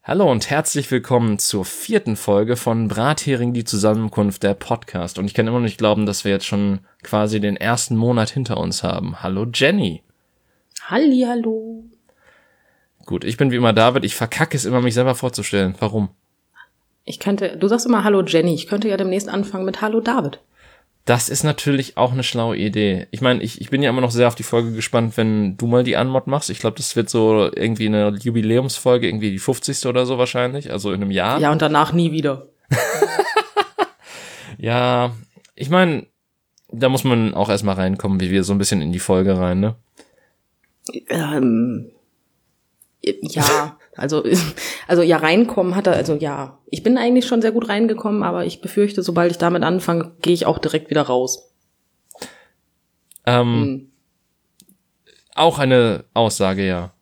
Hallo und herzlich willkommen zur 4. Folge von Brathering, die Zusammenkunft, der Podcast. Und ich kann immer noch nicht glauben, dass wir jetzt schon quasi den ersten Monat hinter uns haben. Hallo Jenny. Hallihallo. Gut, ich bin wie immer David. Ich verkacke es immer, mich selber vorzustellen. Warum? Du sagst immer Hallo Jenny. Ich könnte ja demnächst anfangen mit Hallo David. Das ist natürlich auch eine schlaue Idee. Ich meine, ich bin ja immer noch sehr auf die Folge gespannt, wenn du mal die Anmod machst. Ich glaube, das wird so irgendwie eine Jubiläumsfolge, irgendwie die 50. oder so wahrscheinlich, also in einem Jahr. Ja, und danach nie wieder. Ja, ich meine, da muss man auch erstmal reinkommen, wie wir so ein bisschen in die Folge rein, ne? Ja, also ja, reinkommen hat er, also ja. Ich bin eigentlich schon sehr gut reingekommen, aber ich befürchte, sobald ich damit anfange, gehe ich auch direkt wieder raus. Auch eine Aussage, ja.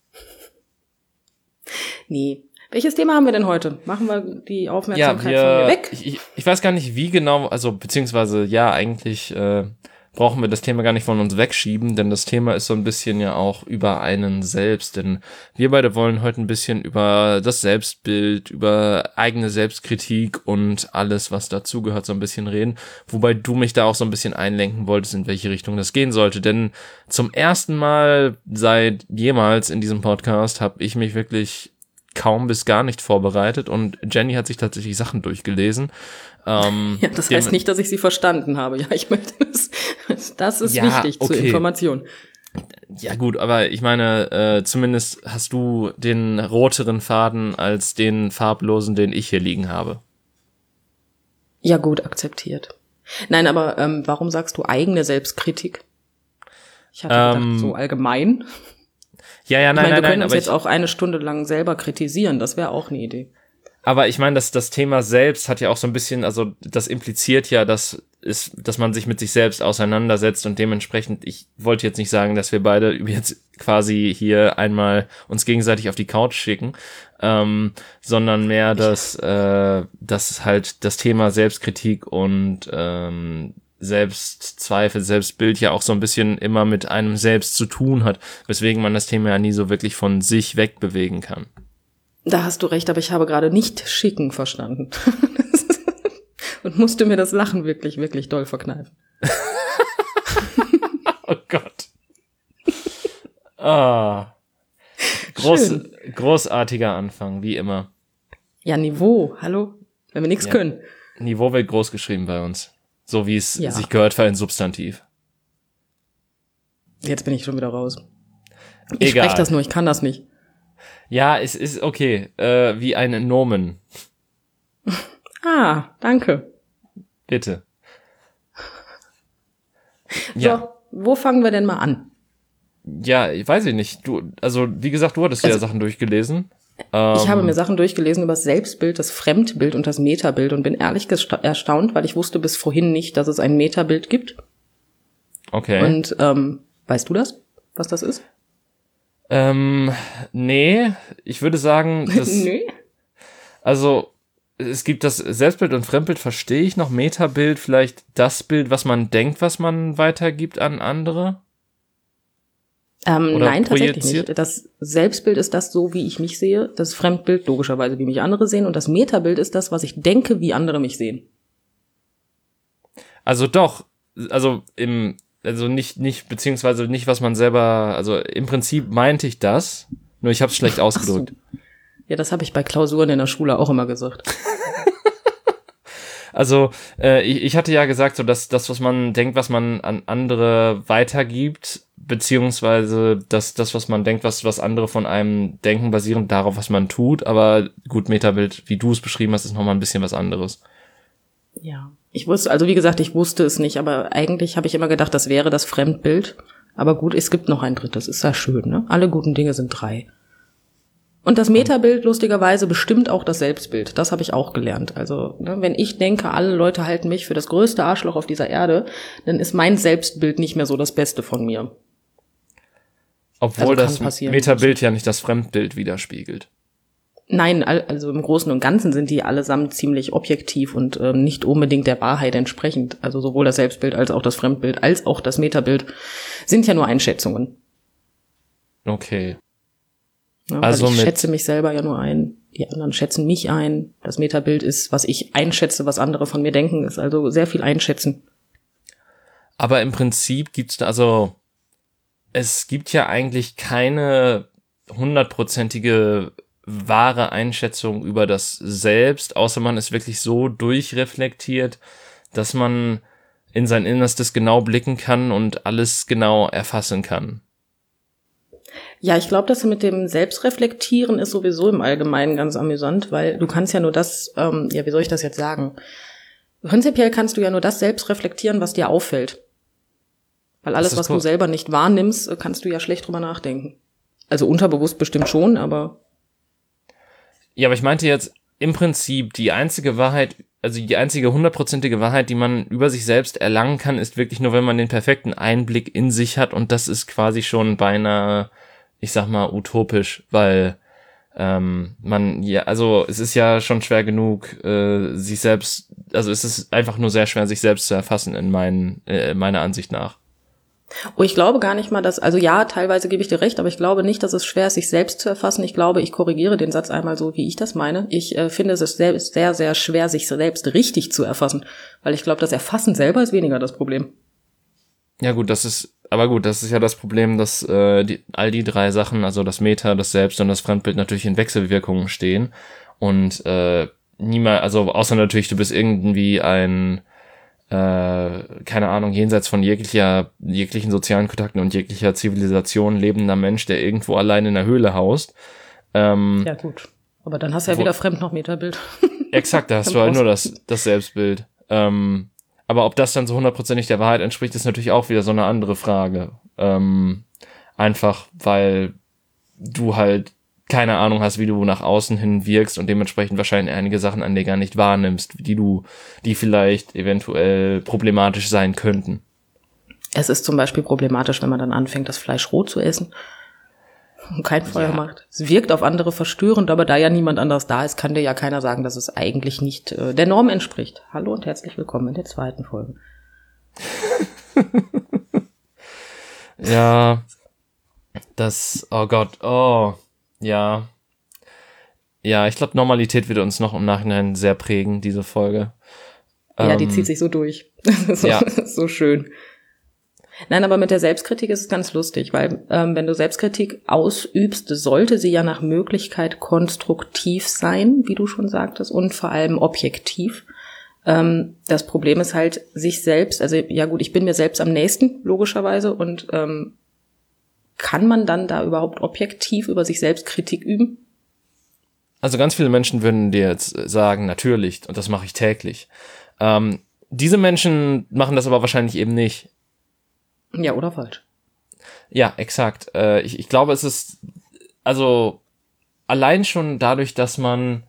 Nee. Welches Thema haben wir denn heute? Machen wir die Aufmerksamkeit von mir weg? Ich weiß gar nicht, wie genau, also beziehungsweise ja, eigentlich brauchen wir das Thema gar nicht von uns wegschieben, denn das Thema ist so ein bisschen ja auch über einen selbst, denn wir beide wollen heute ein bisschen über das Selbstbild, über eigene Selbstkritik und alles, was dazugehört, so ein bisschen reden, wobei du mich da auch so ein bisschen einlenken wolltest, in welche Richtung das gehen sollte, denn zum ersten Mal seit jemals in diesem Podcast habe ich mich wirklich kaum bis gar nicht vorbereitet und Jenny hat sich tatsächlich Sachen durchgelesen. Ja, das heißt nicht, dass ich sie verstanden habe. Ja, ich möchte das ist wichtig zur Information. Ja gut, aber ich meine, zumindest hast du den roteren Faden als den farblosen, den ich hier liegen habe. Ja gut, akzeptiert. Nein, aber warum sagst du eigene Selbstkritik? Ich hatte gedacht, so allgemein. Ja, nein, wir können uns jetzt auch eine Stunde lang selber kritisieren, das wäre auch eine Idee. Aber ich meine, das Thema selbst hat ja auch so ein bisschen, also das impliziert ja, dass man sich mit sich selbst auseinandersetzt und dementsprechend, ich wollte jetzt nicht sagen, dass wir beide jetzt quasi hier einmal uns gegenseitig auf die Couch schicken, sondern mehr, dass halt das Thema Selbstkritik und Selbstzweifel, Selbstbild ja auch so ein bisschen immer mit einem selbst zu tun hat, weswegen man das Thema ja nie so wirklich von sich wegbewegen kann. Da hast du recht, aber ich habe gerade nicht schicken verstanden. Und musste mir das Lachen wirklich, wirklich doll verkneifen. Oh Gott. Großartiger Anfang, wie immer. Ja, Niveau, hallo? Wenn wir nichts können. Niveau wird groß geschrieben bei uns. So wie es sich gehört für ein Substantiv. Jetzt bin ich schon wieder raus. Ich spreche das nur, ich kann das nicht. Ja, es ist okay. Wie ein Nomen. Danke. Bitte. So, wo fangen wir denn mal an? Ja, ich weiß nicht. Wie gesagt, du hattest ja Sachen durchgelesen. Ich habe mir Sachen durchgelesen über das Selbstbild, das Fremdbild und das Metabild und bin ehrlich erstaunt, weil ich wusste bis vorhin nicht, dass es ein Metabild gibt. Okay. Und weißt du das, was das ist? Nee, ich würde sagen, Nee. Also, es gibt das Selbstbild und Fremdbild, verstehe ich noch. Metabild, vielleicht das Bild, was man denkt, was man weitergibt an andere? Nein, tatsächlich nicht. Das Selbstbild ist das so, wie ich mich sehe. Das Fremdbild logischerweise, wie mich andere sehen. Und das Metabild ist das, was ich denke, wie andere mich sehen. Also doch, nicht, beziehungsweise nicht, was man selber, also im Prinzip meinte ich das, nur ich habe es schlecht ausgedrückt. So. Ja, das habe ich bei Klausuren in der Schule auch immer gesagt. Also, ich hatte ja gesagt, so dass das, was man denkt, was man an andere weitergibt, beziehungsweise das, was man denkt, was andere von einem denken, basierend darauf, was man tut, aber gut, Metabild, wie du es beschrieben hast, ist nochmal ein bisschen was anderes. Ja, ich wusste es nicht, aber eigentlich habe ich immer gedacht, das wäre das Fremdbild. Aber gut, es gibt noch ein drittes, ist ja schön, ne? Alle guten Dinge sind 3. Und das Metabild, lustigerweise, bestimmt auch das Selbstbild. Das habe ich auch gelernt. Also, ne, wenn ich denke, alle Leute halten mich für das größte Arschloch auf dieser Erde, dann ist mein Selbstbild nicht mehr so das Beste von mir. Obwohl das Metabild ja nicht das Fremdbild widerspiegelt. Nein, also im Großen und Ganzen sind die allesamt ziemlich objektiv und nicht unbedingt der Wahrheit entsprechend. Also sowohl das Selbstbild als auch das Fremdbild als auch das Metabild sind ja nur Einschätzungen. Okay. Ja, also ich schätze mich selber ja nur ein. die anderen schätzen mich ein. Das Metabild ist, was ich einschätze, was andere von mir denken, ist also sehr viel einschätzen. Aber im Prinzip es gibt ja eigentlich keine 100%ige wahre Einschätzung über das Selbst, außer man ist wirklich so durchreflektiert, dass man in sein Innerstes genau blicken kann und alles genau erfassen kann. Ja, ich glaube, das mit dem Selbstreflektieren ist sowieso im Allgemeinen ganz amüsant, weil du kannst ja nur das, wie soll ich das jetzt sagen? Prinzipiell kannst du ja nur das selbst reflektieren, was dir auffällt. Weil alles, was du selber nicht wahrnimmst, kannst du ja schlecht drüber nachdenken. Also unterbewusst bestimmt schon, aber... Ja, aber ich meinte jetzt im Prinzip die einzige Wahrheit, also die einzige 100%ige Wahrheit, die man über sich selbst erlangen kann, ist wirklich nur, wenn man den perfekten Einblick in sich hat, und das ist quasi schon beinahe, ich sag mal, utopisch, weil es ist ja schon schwer genug, sich selbst, also es ist einfach nur sehr schwer, sich selbst zu erfassen meiner Ansicht nach. Oh, ich glaube gar nicht mal, also ja, teilweise gebe ich dir recht, aber ich glaube nicht, dass es schwer ist, sich selbst zu erfassen. Ich glaube, ich korrigiere den Satz einmal so, wie ich das meine. Ich finde es sehr, sehr schwer, sich selbst richtig zu erfassen, weil ich glaube, das Erfassen selber ist weniger das Problem. Ja gut, das ist ja das Problem, dass all die drei Sachen, also das Meta, das Selbst und das Fremdbild, natürlich in Wechselwirkungen stehen und niemand, also außer natürlich, du bist irgendwie ein keine Ahnung, jenseits von jeglichen sozialen Kontakten und jeglicher Zivilisation lebender Mensch, der irgendwo allein in der Höhle haust. Ja gut, aber dann hast du ja weder Fremd- noch Metabild. Exakt, da hast du halt nur das Selbstbild. Aber ob das dann so 100%ig der Wahrheit entspricht, ist natürlich auch wieder so eine andere Frage. Einfach, weil du halt keine Ahnung hast, wie du nach außen hin wirkst und dementsprechend wahrscheinlich einige Sachen an dir gar nicht wahrnimmst, die vielleicht eventuell problematisch sein könnten. Es ist zum Beispiel problematisch, wenn man dann anfängt, das Fleisch roh zu essen und kein Feuer macht. Es wirkt auf andere verstörend, aber da ja niemand anders da ist, kann dir ja keiner sagen, dass es eigentlich nicht der Norm entspricht. Hallo und herzlich willkommen in der 2. Folge. Ja, oh Gott, ja. Ja, ich glaube, Normalität wird uns noch im Nachhinein sehr prägen, diese Folge. Ja, die zieht sich so durch. Das ist so schön. Nein, aber mit der Selbstkritik ist es ganz lustig, weil wenn du Selbstkritik ausübst, sollte sie ja nach Möglichkeit konstruktiv sein, wie du schon sagtest, und vor allem objektiv. Das Problem ist halt, sich selbst, also ja gut, ich bin mir selbst am nächsten, logischerweise, und kann man dann da überhaupt objektiv über sich selbst Kritik üben? Also ganz viele Menschen würden dir jetzt sagen, natürlich, und das mache ich täglich. Diese Menschen machen das aber wahrscheinlich eben nicht. Ja, oder falsch. Ja, exakt. Ich glaube, es ist, also allein schon dadurch, dass man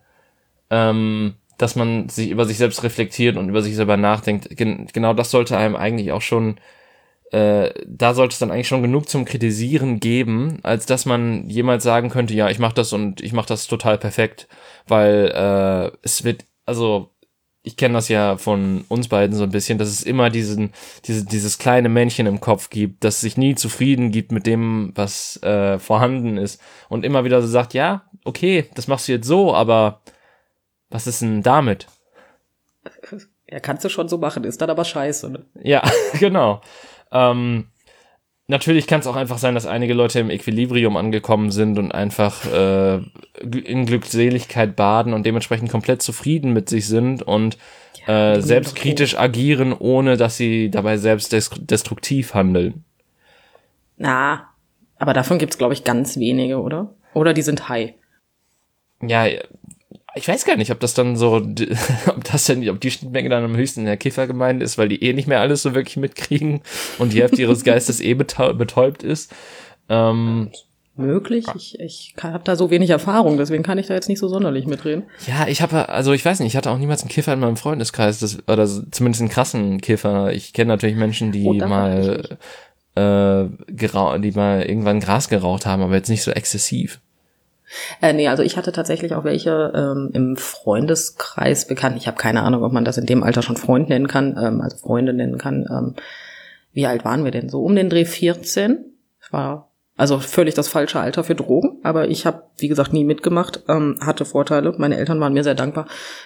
sich über sich selbst reflektiert und über sich selber nachdenkt, genau das sollte einem eigentlich auch schon, da sollte es dann eigentlich schon genug zum Kritisieren geben, als dass man jemals sagen könnte, ja, ich mache das und ich mache das total perfekt, weil es wird, also ich kenne das ja von uns beiden so ein bisschen, dass es immer dieses kleine Männchen im Kopf gibt, das sich nie zufrieden gibt mit dem, was vorhanden ist und immer wieder so sagt, ja, okay, das machst du jetzt so, aber was ist denn damit? Ja, kannst du schon so machen, ist dann aber scheiße, ne? Ja, genau. Natürlich kann es auch einfach sein, dass einige Leute im Equilibrium angekommen sind und einfach in Glückseligkeit baden und dementsprechend komplett zufrieden mit sich sind und selbstkritisch agieren, ohne dass sie dabei selbst destruktiv handeln. Na, aber davon gibt's, glaube ich, ganz wenige, oder? Oder die sind high. Ja, ich weiß gar nicht, ob das dann so, ob die Schnittmenge dann am höchsten in der Kiffergemeinde ist, weil die nicht mehr alles so wirklich mitkriegen und die Hälfte ihres Geistes betäubt ist. Möglich. Ich habe da so wenig Erfahrung, deswegen kann ich da jetzt nicht so sonderlich mitreden. Ja, ich weiß nicht, ich hatte auch niemals einen Kiffer in meinem Freundeskreis, oder zumindest einen krassen Kiffer. Ich kenne natürlich Menschen, die mal irgendwann Gras geraucht haben, aber jetzt nicht so exzessiv. Nee, also ich hatte tatsächlich auch welche im Freundeskreis bekannt. Ich habe keine Ahnung, ob man das in dem Alter schon Freund nennen kann, also Freunde nennen kann. Wie alt waren wir denn? So um den Dreh 14. Ich war Also völlig das falsche Alter für Drogen, aber ich habe, wie gesagt, nie mitgemacht, hatte Vorteile. Meine Eltern waren mir sehr dankbar.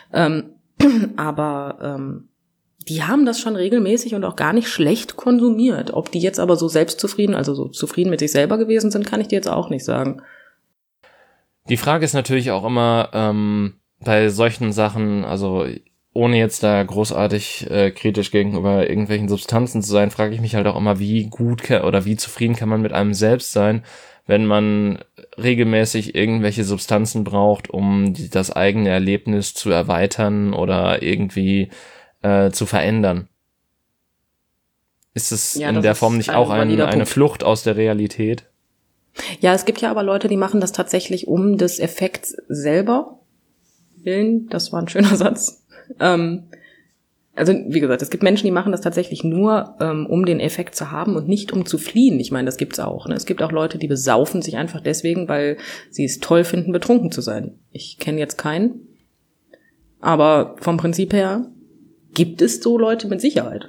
Aber die haben das schon regelmäßig und auch gar nicht schlecht konsumiert. Ob die jetzt aber so selbstzufrieden, also so zufrieden mit sich selber gewesen sind, kann ich dir jetzt auch nicht sagen. Die Frage ist natürlich auch immer bei solchen Sachen, also ohne jetzt da großartig kritisch gegenüber irgendwelchen Substanzen zu sein, frage ich mich halt auch immer, wie gut oder wie zufrieden kann man mit einem selbst sein, wenn man regelmäßig irgendwelche Substanzen braucht, um das eigene Erlebnis zu erweitern oder irgendwie zu verändern. Ist es in der Form nicht auch eine Flucht aus der Realität? Ja, es gibt ja aber Leute, die machen das tatsächlich um des Effekts selber willen. Das war ein schöner Satz. Also wie gesagt, es gibt Menschen, die machen das tatsächlich nur, um den Effekt zu haben und nicht um zu fliehen. Ich meine, das gibt's auch. Ne? Es gibt auch Leute, die besaufen sich einfach deswegen, weil sie es toll finden, betrunken zu sein. Ich kenne jetzt keinen. Aber vom Prinzip her gibt es so Leute mit Sicherheit.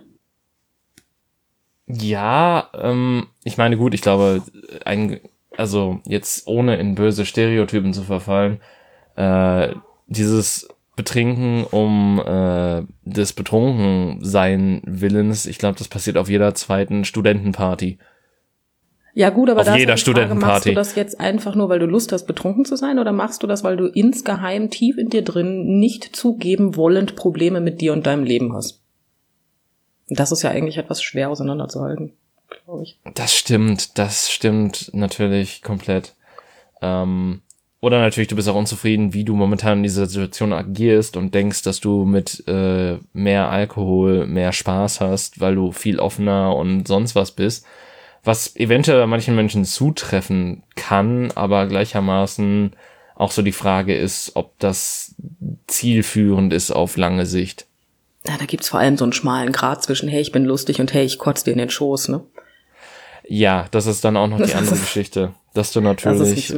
Ja, ich meine, gut, ich glaube, also jetzt ohne in böse Stereotypen zu verfallen, dieses Betrinken des Betrunkensein Willens, ich glaube, das passiert auf jeder zweiten Studentenparty. Ja gut, aber auf jeder Studentenparty. Machst du das jetzt einfach nur, weil du Lust hast, betrunken zu sein, oder machst du das, weil du insgeheim tief in dir drin nicht zugeben wollend Probleme mit dir und deinem Leben hast? Das ist ja eigentlich etwas schwer auseinanderzuhalten, glaube ich. Das stimmt natürlich komplett. Oder natürlich, du bist auch unzufrieden, wie du momentan in dieser Situation agierst und denkst, dass du mit mehr Alkohol mehr Spaß hast, weil du viel offener und sonst was bist. Was eventuell manchen Menschen zutreffen kann, aber gleichermaßen auch so die Frage ist, ob das zielführend ist auf lange Sicht. Ja, da gibt's vor allem so einen schmalen Grat zwischen, hey, ich bin lustig und hey, ich kotze dir in den Schoß, ne? Ja, das ist dann auch noch die andere Geschichte, dass du natürlich,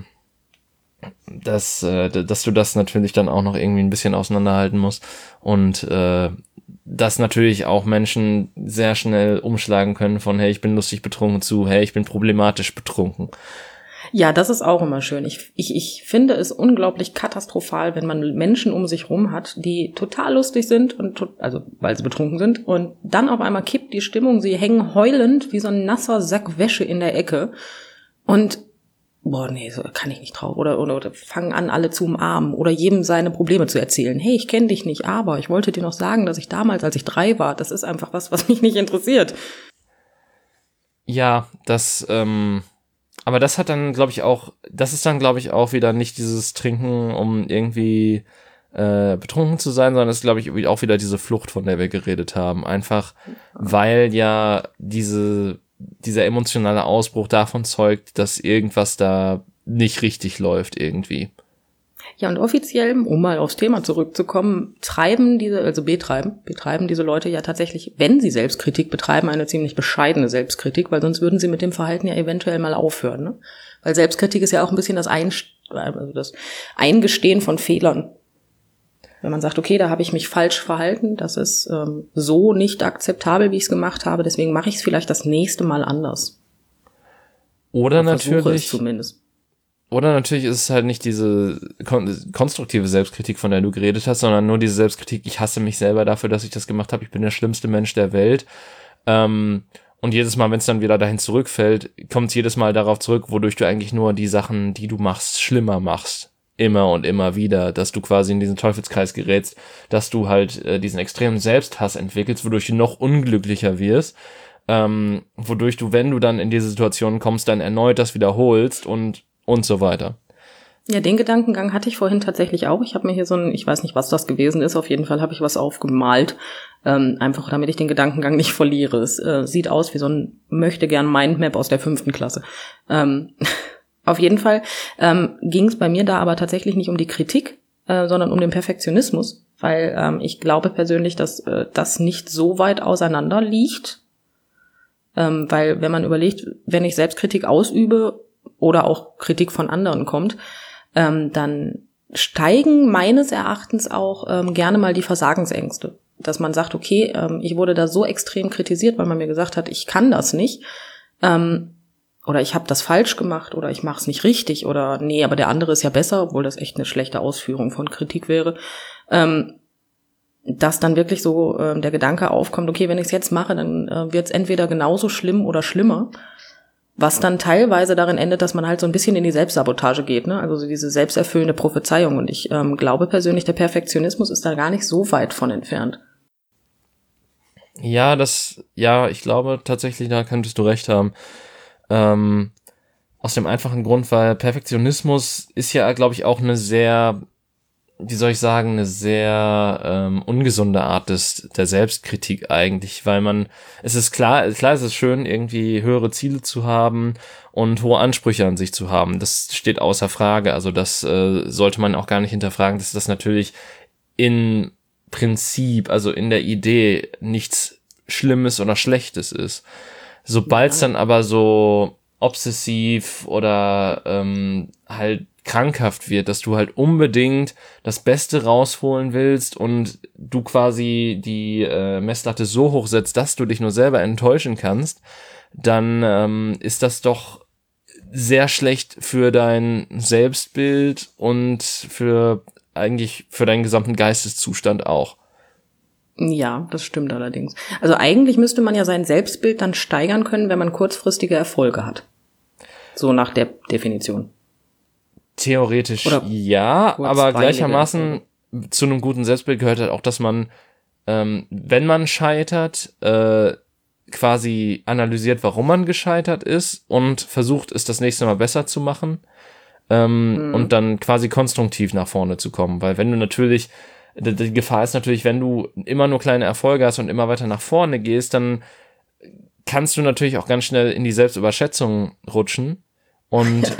dass du das natürlich dann auch noch irgendwie ein bisschen auseinanderhalten musst und dass natürlich auch Menschen sehr schnell umschlagen können von, hey, ich bin lustig betrunken zu, hey, ich bin problematisch betrunken. Ja, das ist auch immer schön. Ich finde es unglaublich katastrophal, wenn man Menschen um sich rum hat, die total lustig sind also weil sie betrunken sind, und dann auf einmal kippt die Stimmung, sie hängen heulend wie so ein nasser Sack Wäsche in der Ecke und nee, so kann ich nicht drauf. Oder fangen an, alle zu umarmen oder jedem seine Probleme zu erzählen. Hey, ich kenne dich nicht, aber ich wollte dir noch sagen, dass ich damals, als ich 3 war, das ist einfach was mich nicht interessiert. Ja, aber das hat dann, glaube ich, auch wieder nicht dieses Trinken, um irgendwie betrunken zu sein, sondern es ist, glaube ich, auch wieder diese Flucht, von der wir geredet haben. Einfach, weil ja dieser emotionale Ausbruch davon zeugt, dass irgendwas da nicht richtig läuft irgendwie. Ja, und offiziell, um mal aufs Thema zurückzukommen, betreiben diese Leute ja tatsächlich, wenn sie Selbstkritik betreiben, eine ziemlich bescheidene Selbstkritik, weil sonst würden sie mit dem Verhalten ja eventuell mal aufhören, ne? Weil Selbstkritik ist ja auch ein bisschen das Eingestehen von Fehlern. Wenn man sagt, okay, da habe ich mich falsch verhalten, das ist so nicht akzeptabel, wie ich es gemacht habe, deswegen mache ich es vielleicht das nächste Mal anders. Oder natürlich ist es halt nicht diese konstruktive Selbstkritik, von der du geredet hast, sondern nur diese Selbstkritik, ich hasse mich selber dafür, dass ich das gemacht habe, ich bin der schlimmste Mensch der Welt. Und jedes Mal, wenn es dann wieder dahin zurückfällt, kommt es jedes Mal darauf zurück, wodurch du eigentlich nur die Sachen, die du machst, schlimmer machst. Immer und immer wieder, dass du quasi in diesen Teufelskreis gerätst, dass du halt diesen extremen Selbsthass entwickelst, wodurch du noch unglücklicher wirst, wodurch du, wenn du dann in diese Situation kommst, dann erneut das wiederholst und so weiter. Ja, den Gedankengang hatte ich vorhin tatsächlich auch. Ich habe mir hier ich weiß nicht, was das gewesen ist, auf jeden Fall habe ich was aufgemalt, einfach damit ich den Gedankengang nicht verliere. Es sieht aus wie so ein möchte-gern Mindmap aus der 5. Klasse. Auf jeden Fall ging es bei mir da aber tatsächlich nicht um die Kritik, sondern um den Perfektionismus, weil ich glaube persönlich, dass das nicht so weit auseinander liegt, weil wenn man überlegt, wenn ich Selbstkritik ausübe oder auch Kritik von anderen kommt, dann steigen meines Erachtens auch gerne mal die Versagensängste, dass man sagt, okay, ich wurde da so extrem kritisiert, weil man mir gesagt hat, ich kann das nicht. oder ich habe das falsch gemacht oder ich mache es nicht richtig oder nee, aber der andere ist ja besser, obwohl das echt eine schlechte Ausführung von Kritik wäre, dass dann wirklich so der Gedanke aufkommt, okay, wenn ich es jetzt mache, dann wird es entweder genauso schlimm oder schlimmer, was dann teilweise darin endet, dass man halt so ein bisschen in die Selbstsabotage geht, ne? Also so diese selbsterfüllende Prophezeiung. Und ich glaube persönlich, der Perfektionismus ist da gar nicht so weit von entfernt. Ja, ich glaube tatsächlich, da könntest du recht haben. Aus dem einfachen Grund, weil Perfektionismus ist ja, glaube ich, auch eine sehr, wie soll ich sagen, eine sehr ungesunde Art der Selbstkritik eigentlich, weil es ist klar, es ist schön, irgendwie höhere Ziele zu haben und hohe Ansprüche an sich zu haben. Das steht außer Frage. Also das sollte man auch gar nicht hinterfragen, dass das natürlich in Prinzip, also in der Idee, nichts Schlimmes oder Schlechtes ist. Sobald es dann aber so obsessiv oder halt krankhaft wird, dass du halt unbedingt das Beste rausholen willst und du quasi die Messlatte so hoch setzt, dass du dich nur selber enttäuschen kannst, dann ist das doch sehr schlecht für dein Selbstbild und für deinen gesamten Geisteszustand auch. Ja, das stimmt allerdings. Also eigentlich müsste man ja sein Selbstbild dann steigern können, wenn man kurzfristige Erfolge hat. So nach der Definition. Theoretisch oder ja, aber gleichermaßen zu einem guten Selbstbild gehört halt auch, dass man, wenn man scheitert, quasi analysiert, warum man gescheitert ist und versucht, es das nächste Mal besser zu machen. Und dann quasi konstruktiv nach vorne zu kommen. Weil wenn du natürlich, die Gefahr ist natürlich, wenn du immer nur kleine Erfolge hast und immer weiter nach vorne gehst, dann kannst du natürlich auch ganz schnell in die Selbstüberschätzung rutschen. Und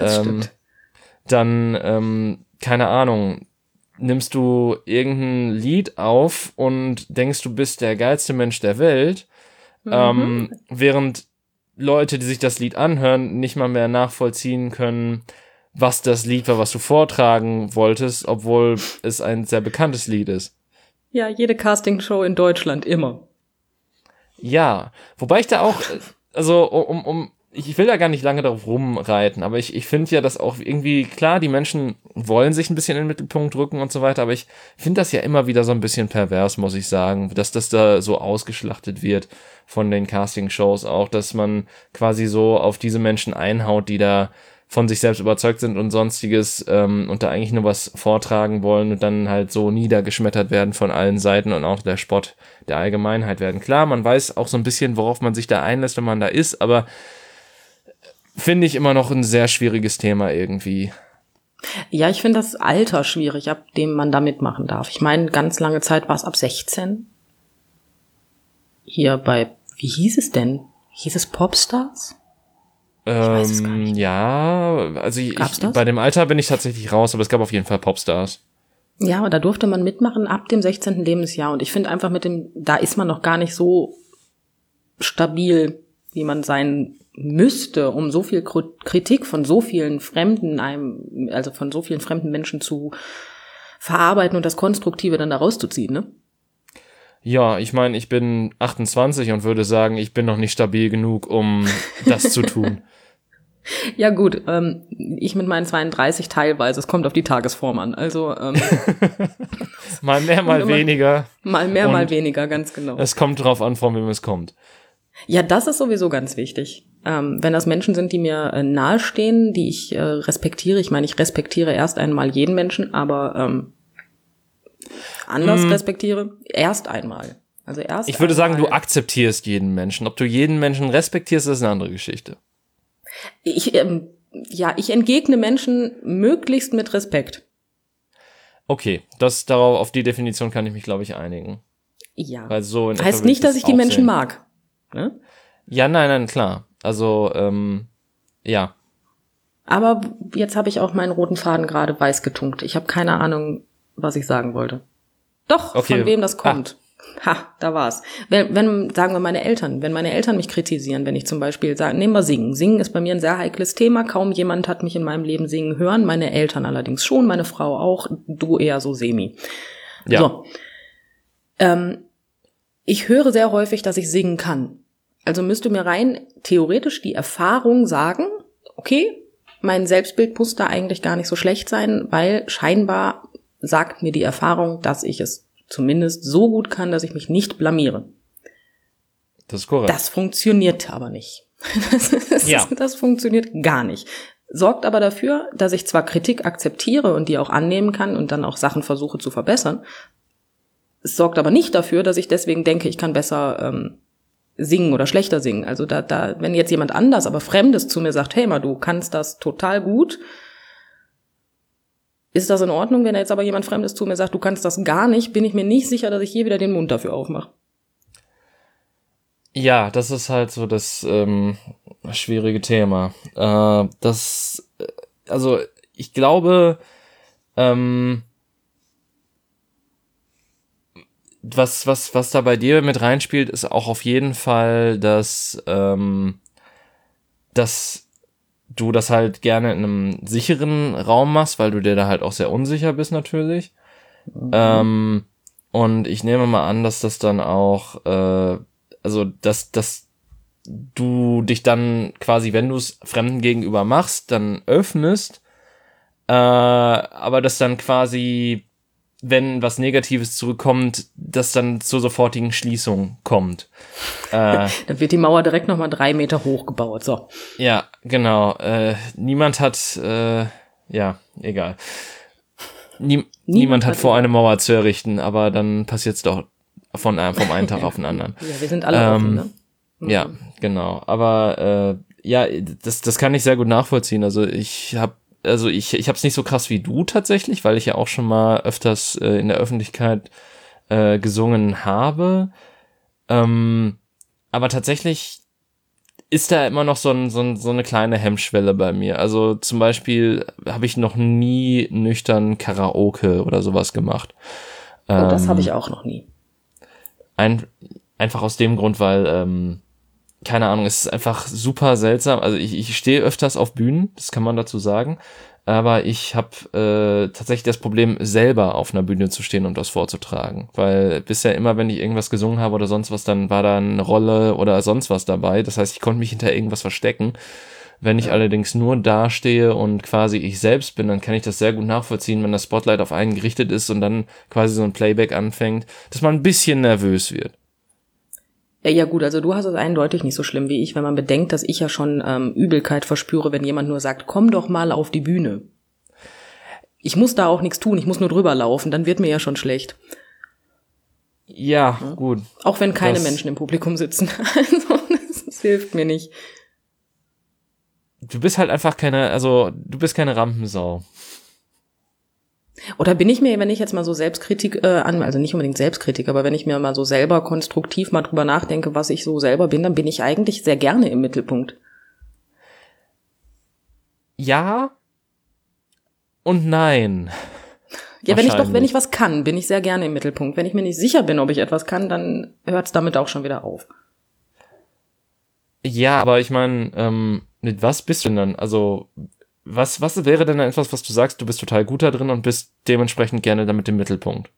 dann, keine Ahnung, nimmst du irgendein Lied auf und denkst, du bist der geilste Mensch der Welt, während Leute, die sich das Lied anhören, nicht mal mehr nachvollziehen können, was das Lied war, was du vortragen wolltest, obwohl es ein sehr bekanntes Lied ist. Ja, jede Castingshow in Deutschland, immer. Ja, wobei ich da auch, also ich will da gar nicht lange darauf rumreiten, aber ich finde ja, dass auch irgendwie, klar, die Menschen wollen sich ein bisschen in den Mittelpunkt rücken und so weiter, aber ich finde das ja immer wieder so ein bisschen pervers, muss ich sagen, dass das da so ausgeschlachtet wird von den Castingshows auch, dass man quasi so auf diese Menschen einhaut, die da von sich selbst überzeugt sind und sonstiges und da eigentlich nur was vortragen wollen und dann halt so niedergeschmettert werden von allen Seiten und auch der Spott der Allgemeinheit werden. Klar, man weiß auch so ein bisschen, worauf man sich da einlässt, wenn man da ist, aber finde ich immer noch ein sehr schwieriges Thema irgendwie. Ja, ich finde das Alter schwierig, ab dem man da mitmachen darf. Ich meine, ganz lange Zeit war es ab 16. Hier wie hieß es denn? Hieß es Popstars? Ich weiß es gar nicht. Ja, also bei dem Alter bin ich tatsächlich raus, aber es gab auf jeden Fall Popstars. Ja, aber da durfte man mitmachen ab dem 16. Lebensjahr. Und ich finde einfach da ist man noch gar nicht so stabil, wie man sein müsste, um so viel Kritik von so vielen fremden Menschen zu verarbeiten und das Konstruktive dann da rauszuziehen, ne? Ja, ich meine, ich bin 28 und würde sagen, ich bin noch nicht stabil genug, um das zu tun. Ja gut, ich mit meinen 32 teilweise, es kommt auf die Tagesform an, also mal mehr, mal weniger. Mal mehr, mal weniger, ganz genau. Es kommt drauf an, von wem es kommt. Ja, das ist sowieso ganz wichtig. Wenn das Menschen sind, die mir nahestehen, die ich respektiere, ich meine, ich respektiere erst einmal jeden Menschen, aber anders respektiere, erst einmal. Also erst ich würde sagen, du akzeptierst jeden Menschen. Ob du jeden Menschen respektierst, ist eine andere Geschichte. Ich entgegne Menschen möglichst mit Respekt. Okay, auf die Definition kann ich mich, glaube ich, einigen. Ja. Weil so heißt nicht, dass ich die Menschen mag. Ne? Ja, nein, klar. Also, ja. Aber jetzt habe ich auch meinen roten Faden gerade weiß getunkt. Ich habe keine Ahnung, was ich sagen wollte. Doch, okay. Von wem das kommt. Ha, da war's. Wenn sagen wir meine Eltern mich kritisieren, wenn ich zum Beispiel sage, nehmen wir Singen. Singen ist bei mir ein sehr heikles Thema. Kaum jemand hat mich in meinem Leben singen hören. Meine Eltern allerdings schon, meine Frau auch. Du eher so semi. Ja. So. Ich höre sehr häufig, dass ich singen kann. Also müsste mir rein theoretisch die Erfahrung sagen, okay, mein Selbstbild muss da eigentlich gar nicht so schlecht sein, weil scheinbar sagt mir die Erfahrung, dass ich es zumindest so gut kann, dass ich mich nicht blamiere. Das ist korrekt. Das funktioniert aber nicht. Ja. Das funktioniert gar nicht. Sorgt aber dafür, dass ich zwar Kritik akzeptiere und die auch annehmen kann und dann auch Sachen versuche zu verbessern. Es sorgt aber nicht dafür, dass ich deswegen denke, ich kann besser singen oder schlechter singen. Also wenn jetzt jemand anders, aber Fremdes zu mir sagt, hey, mal, du kannst das total gut, ist das in Ordnung? Wenn jetzt aber jemand Fremdes zu mir sagt, du kannst das gar nicht, bin ich mir nicht sicher, dass ich je wieder den Mund dafür aufmache. Ja, das ist halt so das schwierige Thema. Also ich glaube, was da bei dir mit reinspielt, ist auch auf jeden Fall, dass du das halt gerne in einem sicheren Raum machst, weil du dir da halt auch sehr unsicher bist natürlich. Und ich nehme mal an, dass das dann auch, dass du dich dann quasi, wenn du es Fremden gegenüber machst, dann öffnest, aber dass dann quasi, wenn was Negatives zurückkommt, das dann zur sofortigen Schließung kommt. Dann wird die Mauer direkt nochmal 3 Meter hochgebaut, so. Ja, genau. Niemand hat, egal. Niemand hat vor, eine Mauer zu errichten, aber dann passiert's doch vom einen Tag auf den anderen. Ja, wir sind alle offen, ne? Ja, genau. Aber das kann ich sehr gut nachvollziehen. Also ich hab's nicht so krass wie du tatsächlich, weil ich ja auch schon mal öfters in der Öffentlichkeit gesungen habe. Aber tatsächlich ist da immer noch so eine kleine Hemmschwelle bei mir. Also zum Beispiel habe ich noch nie nüchtern Karaoke oder sowas gemacht. Das habe ich auch noch nie. Einfach aus dem Grund, weil keine Ahnung, es ist einfach super seltsam. Also ich stehe öfters auf Bühnen, das kann man dazu sagen, aber ich habe tatsächlich das Problem, selber auf einer Bühne zu stehen und das vorzutragen, weil bisher immer, wenn ich irgendwas gesungen habe oder sonst was, dann war da eine Rolle oder sonst was dabei. Das heißt, ich konnte mich hinter irgendwas verstecken. Wenn ich allerdings nur dastehe und quasi ich selbst bin, dann kann ich das sehr gut nachvollziehen, wenn das Spotlight auf einen gerichtet ist und dann quasi so ein Playback anfängt, dass man ein bisschen nervös wird. Ja gut, also du hast es eindeutig nicht so schlimm wie ich, wenn man bedenkt, dass ich ja schon Übelkeit verspüre, wenn jemand nur sagt, komm doch mal auf die Bühne. Ich muss da auch nichts tun, ich muss nur drüber laufen, dann wird mir ja schon schlecht. Ja, gut. Auch wenn keine Menschen im Publikum sitzen. Also das hilft mir nicht. Du bist halt einfach du bist keine Rampensau. Oder bin ich mir, wenn ich jetzt mal so Selbstkritik also nicht unbedingt Selbstkritik, aber wenn ich mir mal so selber konstruktiv mal drüber nachdenke, was ich so selber bin, dann bin ich eigentlich sehr gerne im Mittelpunkt. Ja und nein. Ja, wenn ich was kann, bin ich sehr gerne im Mittelpunkt. Wenn ich mir nicht sicher bin, ob ich etwas kann, dann hört's damit auch schon wieder auf. Ja, aber ich meine, mit was bist du denn dann? Also was wäre denn etwas, was du sagst, du bist total gut da drin und bist dementsprechend gerne damit im Mittelpunkt?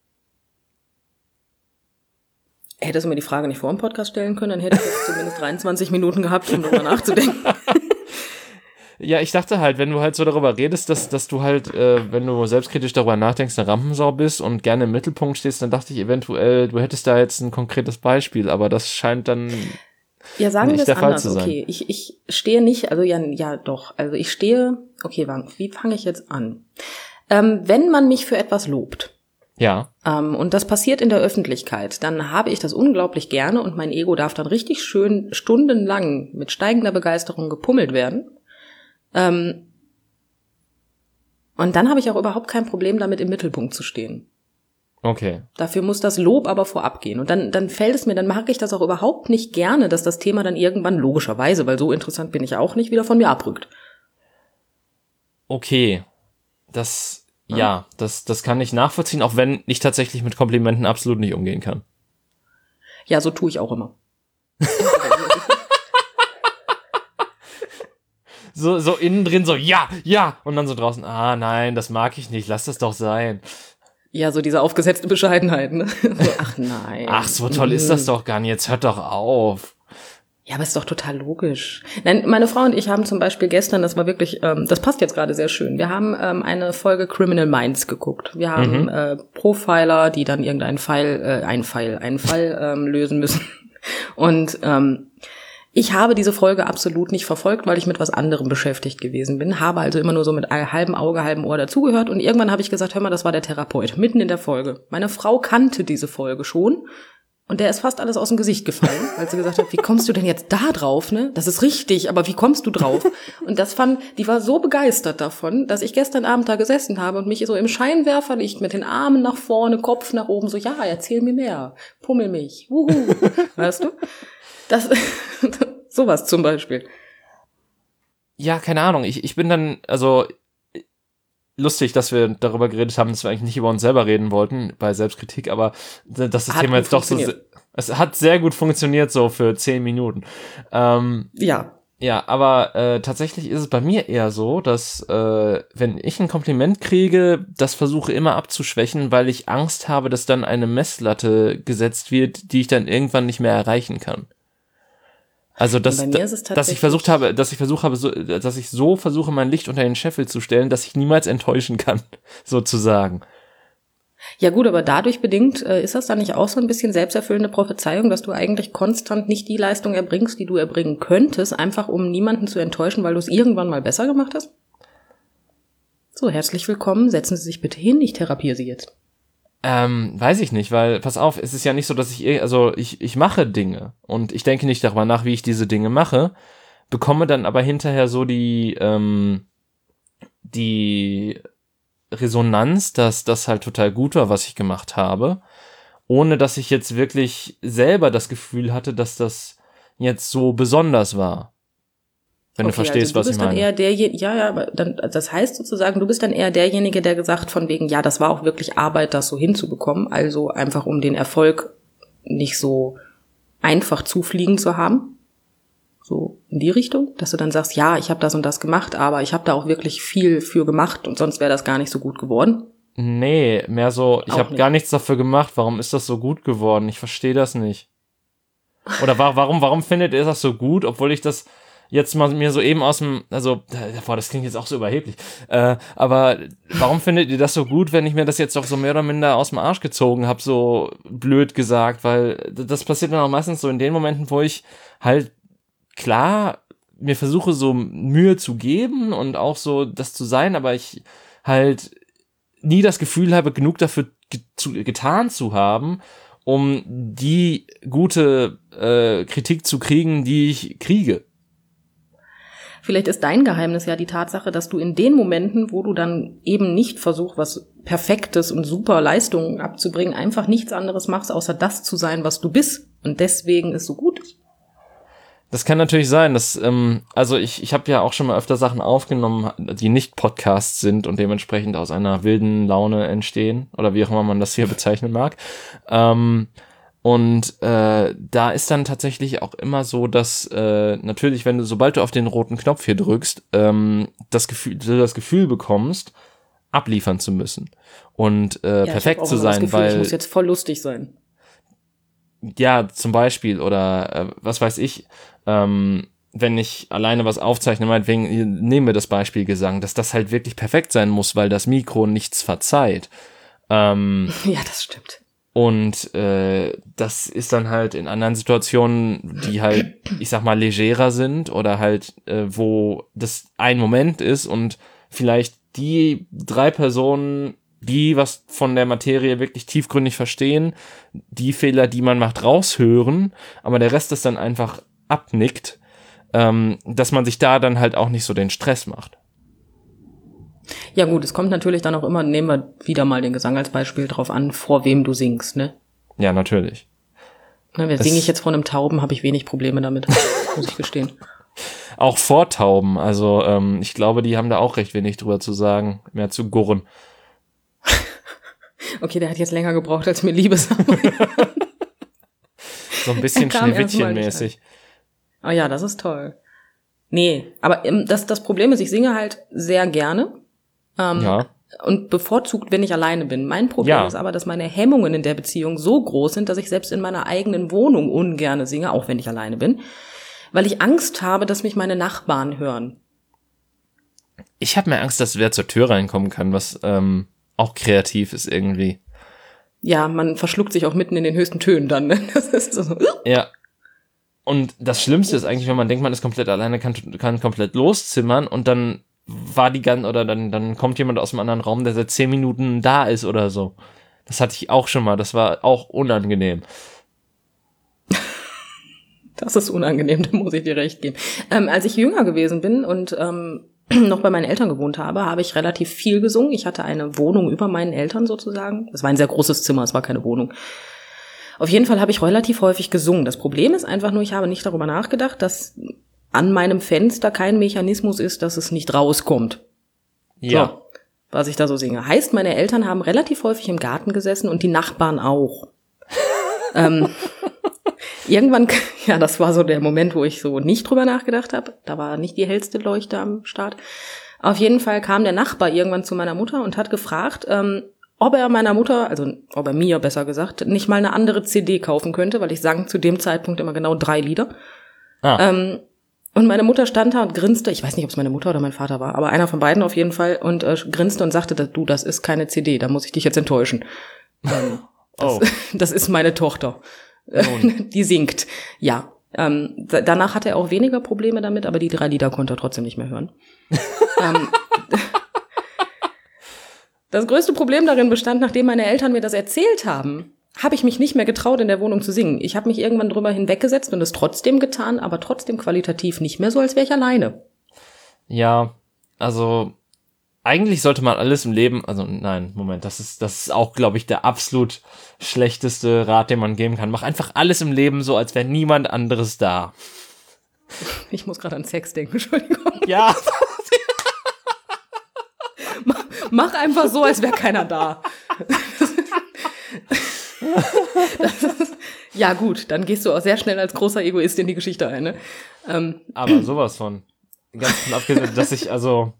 Hättest du mir die Frage nicht vor dem Podcast stellen können, dann hätte ich jetzt zumindest 23 Minuten gehabt, um darüber nachzudenken. Ja, ich dachte halt, wenn du halt so darüber redest, dass du halt, wenn du selbstkritisch darüber nachdenkst, eine Rampensau bist und gerne im Mittelpunkt stehst, dann dachte ich eventuell, du hättest da jetzt ein konkretes Beispiel, aber das scheint dann ja, sagen wir es anders, zu sein. Okay, ich stehe nicht, also ja doch, also ich stehe, okay, wie fange ich jetzt an? Wenn man mich für etwas lobt, ja, und das passiert in der Öffentlichkeit, dann habe ich das unglaublich gerne und mein Ego darf dann richtig schön stundenlang mit steigender Begeisterung gepummelt werden. Und dann habe ich auch überhaupt kein Problem damit, im Mittelpunkt zu stehen. Okay. Dafür muss das Lob aber vorab gehen. Und dann fällt es mir, dann mag ich das auch überhaupt nicht gerne, dass das Thema dann irgendwann logischerweise, weil so interessant bin ich auch nicht, wieder von mir abrückt. Okay. Das kann ich nachvollziehen, auch wenn ich tatsächlich mit Komplimenten absolut nicht umgehen kann. Ja, so tue ich auch immer. So innen drin so, ja, und dann so draußen, nein, das mag ich nicht, lass das doch sein. Ja, so diese aufgesetzte Bescheidenheit, ne? So, ach nein. Ach, so toll ist das doch gar nicht, jetzt hört doch auf. Ja, aber ist doch total logisch. Nein, meine Frau und ich haben zum Beispiel gestern, das war wirklich, das passt jetzt gerade sehr schön, wir haben eine Folge Criminal Minds geguckt. Wir haben Profiler, die dann irgendeinen Fall lösen müssen. Und ich habe diese Folge absolut nicht verfolgt, weil ich mit was anderem beschäftigt gewesen bin, habe also immer nur so mit halbem Auge, halbem Ohr dazugehört und irgendwann habe ich gesagt, hör mal, das war der Therapeut, mitten in der Folge. Meine Frau kannte diese Folge schon. Und der ist fast alles aus dem Gesicht gefallen, weil sie gesagt hat, wie kommst du denn jetzt da drauf, ne? Das ist richtig, aber wie kommst du drauf? Und die war so begeistert davon, dass ich gestern Abend da gesessen habe und mich so im Scheinwerferlicht mit den Armen nach vorne, Kopf nach oben, so, ja, erzähl mir mehr, pummel mich, wuhu, weißt du? Das, sowas zum Beispiel. Ja, keine Ahnung, ich bin dann, also, lustig, dass wir darüber geredet haben, dass wir eigentlich nicht über uns selber reden wollten, bei Selbstkritik, aber dass das Thema jetzt doch so, es hat sehr gut funktioniert, so für 10 Minuten. Ja. Ja, aber tatsächlich ist es bei mir eher so, dass wenn ich ein Kompliment kriege, das versuche immer abzuschwächen, weil ich Angst habe, dass dann eine Messlatte gesetzt wird, die ich dann irgendwann nicht mehr erreichen kann. Also dass ich versuche, mein Licht unter den Scheffel zu stellen, dass ich niemals enttäuschen kann, sozusagen. Ja gut, aber dadurch bedingt, ist das dann nicht auch so ein bisschen selbsterfüllende Prophezeiung, dass du eigentlich konstant nicht die Leistung erbringst, die du erbringen könntest, einfach um niemanden zu enttäuschen, weil du es irgendwann mal besser gemacht hast? So, herzlich willkommen, setzen Sie sich bitte hin, ich therapiere Sie jetzt. Weiß ich nicht, weil, pass auf, es ist ja nicht so, dass ich mache Dinge und ich denke nicht darüber nach, wie ich diese Dinge mache, bekomme dann aber hinterher so die Resonanz, dass das halt total gut war, was ich gemacht habe, ohne dass ich jetzt wirklich selber das Gefühl hatte, dass das jetzt so besonders war. Wenn du verstehst, also was ich meine. Aber dann, das heißt sozusagen, du bist dann eher derjenige, der gesagt von wegen, ja, das war auch wirklich Arbeit, das so hinzubekommen, also einfach um den Erfolg nicht so einfach zufliegen zu haben. So in die Richtung, dass du dann sagst, ja, ich habe das und das gemacht, aber ich habe da auch wirklich viel für gemacht und sonst wäre das gar nicht so gut geworden. Nee, mehr so, ich habe gar nichts dafür gemacht, warum ist das so gut geworden? Ich verstehe das nicht. Oder warum findet ihr das so gut, obwohl ich das jetzt mal mir so eben aus dem, also, das klingt jetzt auch so überheblich, aber warum findet ihr das so gut, wenn ich mir das jetzt doch so mehr oder minder aus dem Arsch gezogen habe, so blöd gesagt, weil das passiert dann auch meistens so in den Momenten, wo ich halt klar mir versuche so Mühe zu geben und auch so das zu sein, aber ich halt nie das Gefühl habe, genug dafür getan zu haben, um die gute Kritik zu kriegen, die ich kriege. Vielleicht ist dein Geheimnis ja die Tatsache, dass du in den Momenten, wo du dann eben nicht versuchst, was Perfektes und super Leistungen abzubringen, einfach nichts anderes machst, außer das zu sein, was du bist. Und deswegen es so gut ist. Das kann natürlich sein, dass, also ich habe ja auch schon mal öfter Sachen aufgenommen, die nicht Podcasts sind und dementsprechend aus einer wilden Laune entstehen oder wie auch immer man das hier bezeichnen mag. Und da ist dann tatsächlich auch immer so, dass natürlich, sobald du auf den roten Knopf hier drückst, das Gefühl bekommst, abliefern zu müssen und perfekt zu sein, Gefühl, weil ich muss jetzt voll lustig sein. Ja, zum Beispiel oder was weiß ich, wenn ich alleine was aufzeichne, meinetwegen nehmen wir das Beispiel Gesang, dass das halt wirklich perfekt sein muss, weil das Mikro nichts verzeiht. Ja, das stimmt. Und das ist dann halt in anderen Situationen, die halt, ich sag mal, legerer sind oder halt, wo das ein Moment ist und vielleicht die 3 Personen, die was von der Materie wirklich tiefgründig verstehen, die Fehler, die man macht, raushören, aber der Rest ist dann einfach abnickt, dass man sich da dann halt auch nicht so den Stress macht. Ja gut, es kommt natürlich dann auch immer, nehmen wir wieder mal den Gesang als Beispiel drauf an, vor wem du singst, ne? Ja, natürlich. Singe ich jetzt vor einem Tauben, habe ich wenig Probleme damit, muss ich gestehen. Auch vor Tauben, also ich glaube, die haben da auch recht wenig drüber zu sagen, mehr zu gurren. Okay, der hat jetzt länger gebraucht, als mir lieb ist. So ein bisschen Schneewittchen-mäßig. Oh ja, das ist toll. Nee, aber das Problem ist, ich singe halt sehr gerne. Ja. Und bevorzugt, wenn ich alleine bin. Mein Problem ist aber, dass meine Hemmungen in der Beziehung so groß sind, dass ich selbst in meiner eigenen Wohnung ungerne singe, auch wenn ich alleine bin. weil ich Angst habe, dass mich meine Nachbarn hören. Ich habe mir Angst, dass wer zur Tür reinkommen kann, was auch kreativ ist irgendwie. Ja, man verschluckt sich auch mitten in den höchsten Tönen dann. Ne? Das ist so. Ja. Und das Schlimmste ist eigentlich, wenn man denkt, man ist komplett alleine, kann komplett loszimmern und dann dann kommt jemand aus einem anderen Raum, der seit 10 Minuten da ist oder so. Das hatte ich auch schon mal, das war auch unangenehm. Das ist unangenehm, da muss ich dir recht geben. Als ich jünger gewesen bin und noch bei meinen Eltern gewohnt habe, habe ich relativ viel gesungen. Ich hatte eine Wohnung über meinen Eltern sozusagen. Es war ein sehr großes Zimmer, es war keine Wohnung. Auf jeden Fall habe ich relativ häufig gesungen. Das Problem ist einfach nur, ich habe nicht darüber nachgedacht, dass an meinem Fenster kein Mechanismus ist, dass es nicht rauskommt. Ja. So, was ich da so singe. Heißt, meine Eltern haben relativ häufig im Garten gesessen und die Nachbarn auch. Irgendwann, ja, das war so der Moment, wo ich so nicht drüber nachgedacht habe. Da war nicht die hellste Leuchte am Start. Auf jeden Fall kam der Nachbar irgendwann zu meiner Mutter und hat gefragt, ob er meiner Mutter, also ob er mir besser gesagt, nicht mal eine andere CD kaufen könnte, weil ich sang zu dem Zeitpunkt immer genau 3 Lieder. Und meine Mutter stand da und grinste, ich weiß nicht, ob es meine Mutter oder mein Vater war, aber einer von beiden auf jeden Fall, und grinste und sagte, du, das ist keine CD, da muss ich dich jetzt enttäuschen. Das ist meine Tochter. Die singt. Ja. Danach hatte er auch weniger Probleme damit, aber die 3 Lieder konnte er trotzdem nicht mehr hören. Das größte Problem darin bestand, nachdem meine Eltern mir das erzählt haben, habe ich mich nicht mehr getraut, in der Wohnung zu singen. Ich habe mich irgendwann drüber hinweggesetzt und es trotzdem getan, aber trotzdem qualitativ nicht mehr so, als wäre ich alleine. Ja, also eigentlich sollte man alles im Leben, also nein, Moment, das ist auch, glaube ich, der absolut schlechteste Rat, den man geben kann. Mach einfach alles im Leben so, als wäre niemand anderes da. Ich muss gerade an Sex denken, Entschuldigung. Ja. Mach einfach so, als wäre keiner da. Ja gut, dann gehst du auch sehr schnell als großer Egoist in die Geschichte ein. Ne? Aber sowas von. Ganz von abgesehen, dass ich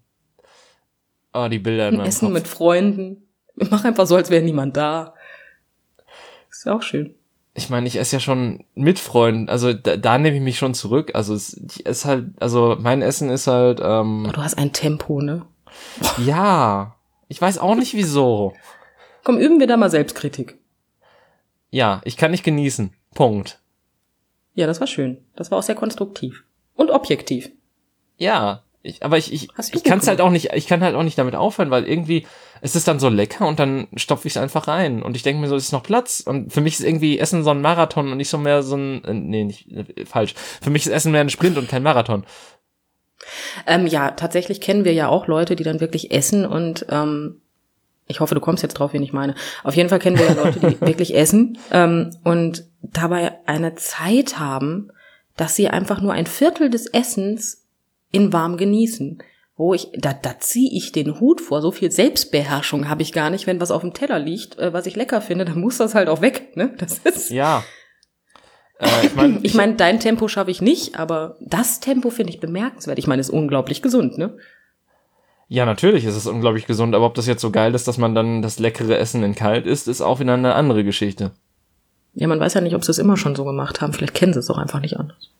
die Bilder in meinem Essen Kopf. mit Freunden. Mach einfach so, als wäre niemand da. Ist ja auch schön. Ich meine, ich esse ja schon mit Freunden, also da nehme ich mich schon zurück. Also ich esse halt, also mein Essen ist halt. Du hast ein Tempo, ne? Ja, ich weiß auch nicht wieso. Komm, üben wir da mal Selbstkritik. Ja, ich kann nicht genießen. Punkt. Ja, das war schön. Das war auch sehr konstruktiv. Und objektiv. Ja, ich kann es halt auch nicht, ich kann halt auch nicht damit aufhören, weil irgendwie ist es dann so lecker und dann stopfe ich es einfach rein und ich denke mir so, es ist noch Platz und für mich ist irgendwie Essen so ein Marathon und nicht so mehr so ein, falsch. Für mich ist Essen mehr ein Sprint und kein Marathon. Ja, tatsächlich kennen wir ja auch Leute, die dann wirklich essen und ich hoffe, du kommst jetzt drauf, wen ich meine. Auf jeden Fall kennen wir ja Leute, die wirklich essen und dabei eine Zeit haben, dass sie einfach nur ein Viertel des Essens in warm genießen. Da ziehe ich den Hut vor. So viel Selbstbeherrschung habe ich gar nicht. Wenn was auf dem Teller liegt, was ich lecker finde, dann muss das halt auch weg. Ne? Das ist ja. Ich meine, dein Tempo schaffe ich nicht, aber das Tempo finde ich bemerkenswert. Ich meine, es ist unglaublich gesund, ne? Ja, natürlich ist es unglaublich gesund, aber ob das jetzt so geil ist, dass man dann das leckere Essen in kalt isst, ist auch wieder eine andere Geschichte. Ja, man weiß ja nicht, ob sie es immer schon so gemacht haben. Vielleicht kennen sie es auch einfach nicht anders.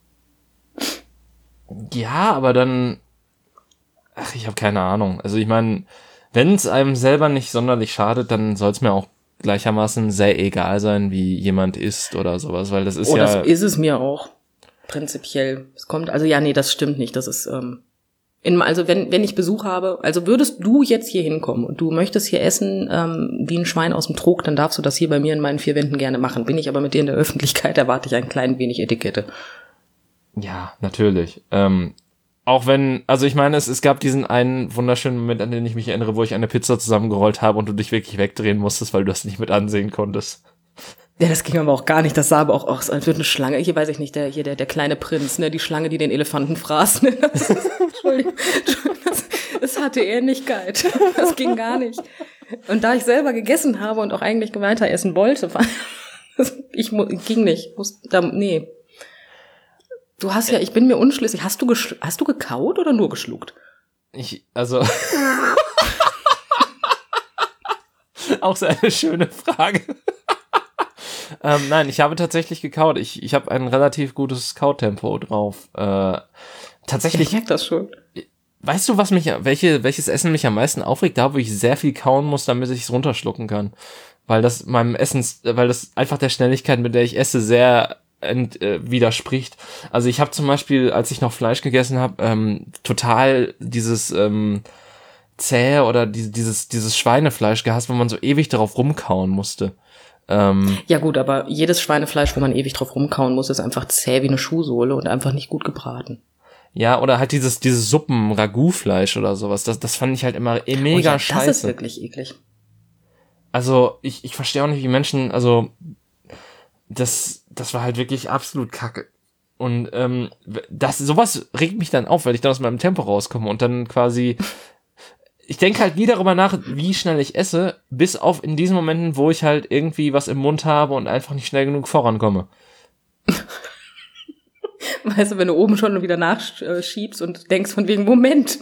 Ja, aber dann, ich habe keine Ahnung. Also ich meine, wenn es einem selber nicht sonderlich schadet, dann soll es mir auch gleichermaßen sehr egal sein, wie jemand isst oder sowas, weil das ist ja... das ist es mir auch, prinzipiell. Es kommt, also ja, nee, das stimmt nicht, das ist, also wenn ich Besuch habe, also würdest du jetzt hier hinkommen und du möchtest hier essen wie ein Schwein aus dem Trog, dann darfst du das hier bei mir in meinen 4 Wänden gerne machen. Bin ich aber mit dir in der Öffentlichkeit, erwarte ich ein klein wenig Etikette. Ja, natürlich. Auch wenn, also ich meine, es gab diesen einen wunderschönen Moment, an den ich mich erinnere, wo ich eine Pizza zusammengerollt habe und du dich wirklich wegdrehen musstest, weil du das nicht mit ansehen konntest. Ja, das ging aber auch gar nicht. Das sah aber auch aus, als würde eine Schlange. Hier weiß ich nicht, der kleine Prinz, ne, die Schlange, die den Elefanten fraß. Ne? Entschuldigung, das hatte Ähnlichkeit. Das ging gar nicht. Und da ich selber gegessen habe und auch eigentlich weiter essen wollte, ging nicht. Nee. Du hast ja, ich bin mir unschlüssig. Hast du gekaut oder nur geschluckt? Auch so eine schöne Frage. Nein, ich habe tatsächlich gekaut. Ich habe ein relativ gutes Kautempo drauf. Tatsächlich. Ich merke das schon. Weißt du, welches Essen mich am meisten aufregt? Da, wo ich sehr viel kauen muss, damit ich es runterschlucken kann. Weil das einfach der Schnelligkeit, mit der ich esse, sehr widerspricht. Also ich habe zum Beispiel, als ich noch Fleisch gegessen habe, total dieses zähe oder dieses Schweinefleisch gehasst, wo man so ewig darauf rumkauen musste. Ja gut, aber jedes Schweinefleisch, wo man ewig drauf rumkauen muss, ist einfach zäh wie eine Schuhsohle und einfach nicht gut gebraten. Ja, oder halt dieses Suppen-Ragout-Fleisch oder sowas. Das fand ich halt immer mega scheiße. Das ist wirklich eklig. Also, ich verstehe auch nicht, wie Menschen, also, das war halt wirklich absolut kacke. Und, sowas regt mich dann auf, weil ich dann aus meinem Tempo rauskomme und dann quasi, ich denke halt nie darüber nach, wie schnell ich esse, bis auf in diesen Momenten, wo ich halt irgendwie was im Mund habe und einfach nicht schnell genug vorankomme. Weißt du, wenn du oben schon wieder nachschiebst und denkst von wegen, Moment.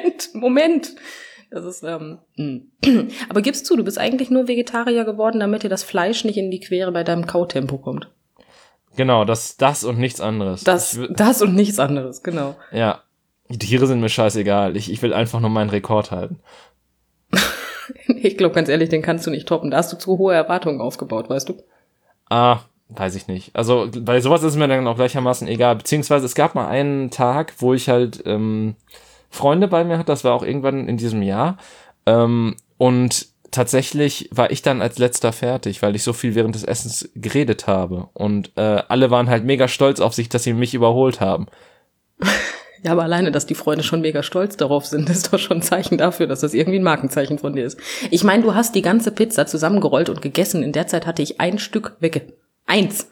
Das ist, Aber gibst zu, du bist eigentlich nur Vegetarier geworden, damit dir das Fleisch nicht in die Quere bei deinem Kautempo kommt. Genau, das und nichts anderes. Das und nichts anderes, genau. Ja, die Tiere sind mir scheißegal. Ich will einfach nur meinen Rekord halten. Ich glaube, ganz ehrlich, den kannst du nicht toppen. Da hast du zu hohe Erwartungen aufgebaut, weißt du? Weiß ich nicht. Also bei sowas ist mir dann auch gleichermaßen egal. Beziehungsweise es gab mal einen Tag, wo ich halt Freunde bei mir hatte. Das war auch irgendwann in diesem Jahr. Und tatsächlich war ich dann als letzter fertig, weil ich so viel während des Essens geredet habe. Und alle waren halt mega stolz auf sich, dass sie mich überholt haben. Ja, aber alleine, dass die Freunde schon mega stolz darauf sind, ist doch schon ein Zeichen dafür, dass das irgendwie ein Markenzeichen von dir ist. Ich meine, du hast die ganze Pizza zusammengerollt und gegessen. In der Zeit hatte ich ein Stück weg. Eins.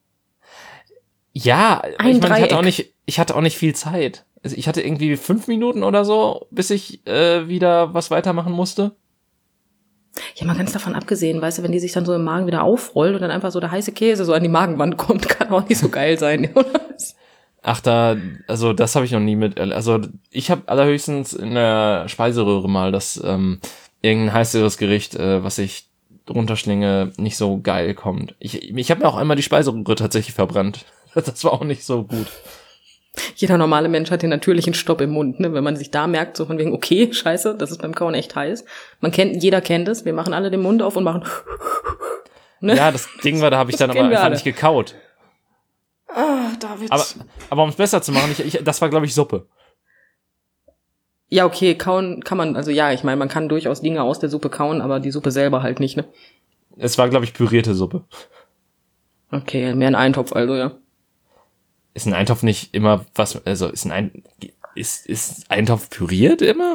Ja, ich meine, ich hatte auch nicht viel Zeit. Also ich hatte irgendwie 5 Minuten oder so, bis ich wieder was weitermachen musste. Ja, mal ganz davon abgesehen, weißt du, wenn die sich dann so im Magen wieder aufrollt und dann einfach so der heiße Käse so an die Magenwand kommt, kann auch nicht so geil sein, oder? Ach, das habe ich noch nie mit, also ich habe allerhöchstens in der Speiseröhre mal irgendein heißeres Gericht, was ich runterschlinge, nicht so geil kommt. Ich habe mir auch einmal die Speiseröhre tatsächlich verbrannt. Das war auch nicht so gut. Jeder normale Mensch hat den natürlichen Stopp im Mund, ne? Wenn man sich da merkt, so von wegen, okay, scheiße, das ist beim Kauen echt heiß. Jeder kennt es, wir machen alle den Mund auf und machen ne? Ja, das Ding war, da habe ich dann aber einfach nicht gekaut. David. Aber um es besser zu machen, das war, glaube ich, Suppe. Ja, okay, kauen kann man, also ja, ich meine, man kann durchaus Dinge aus der Suppe kauen, aber die Suppe selber halt nicht, ne? Es war, glaube ich, pürierte Suppe. Okay, mehr ein Eintopf also, ja. Ist ein Eintopf nicht immer was, also ist Eintopf püriert immer?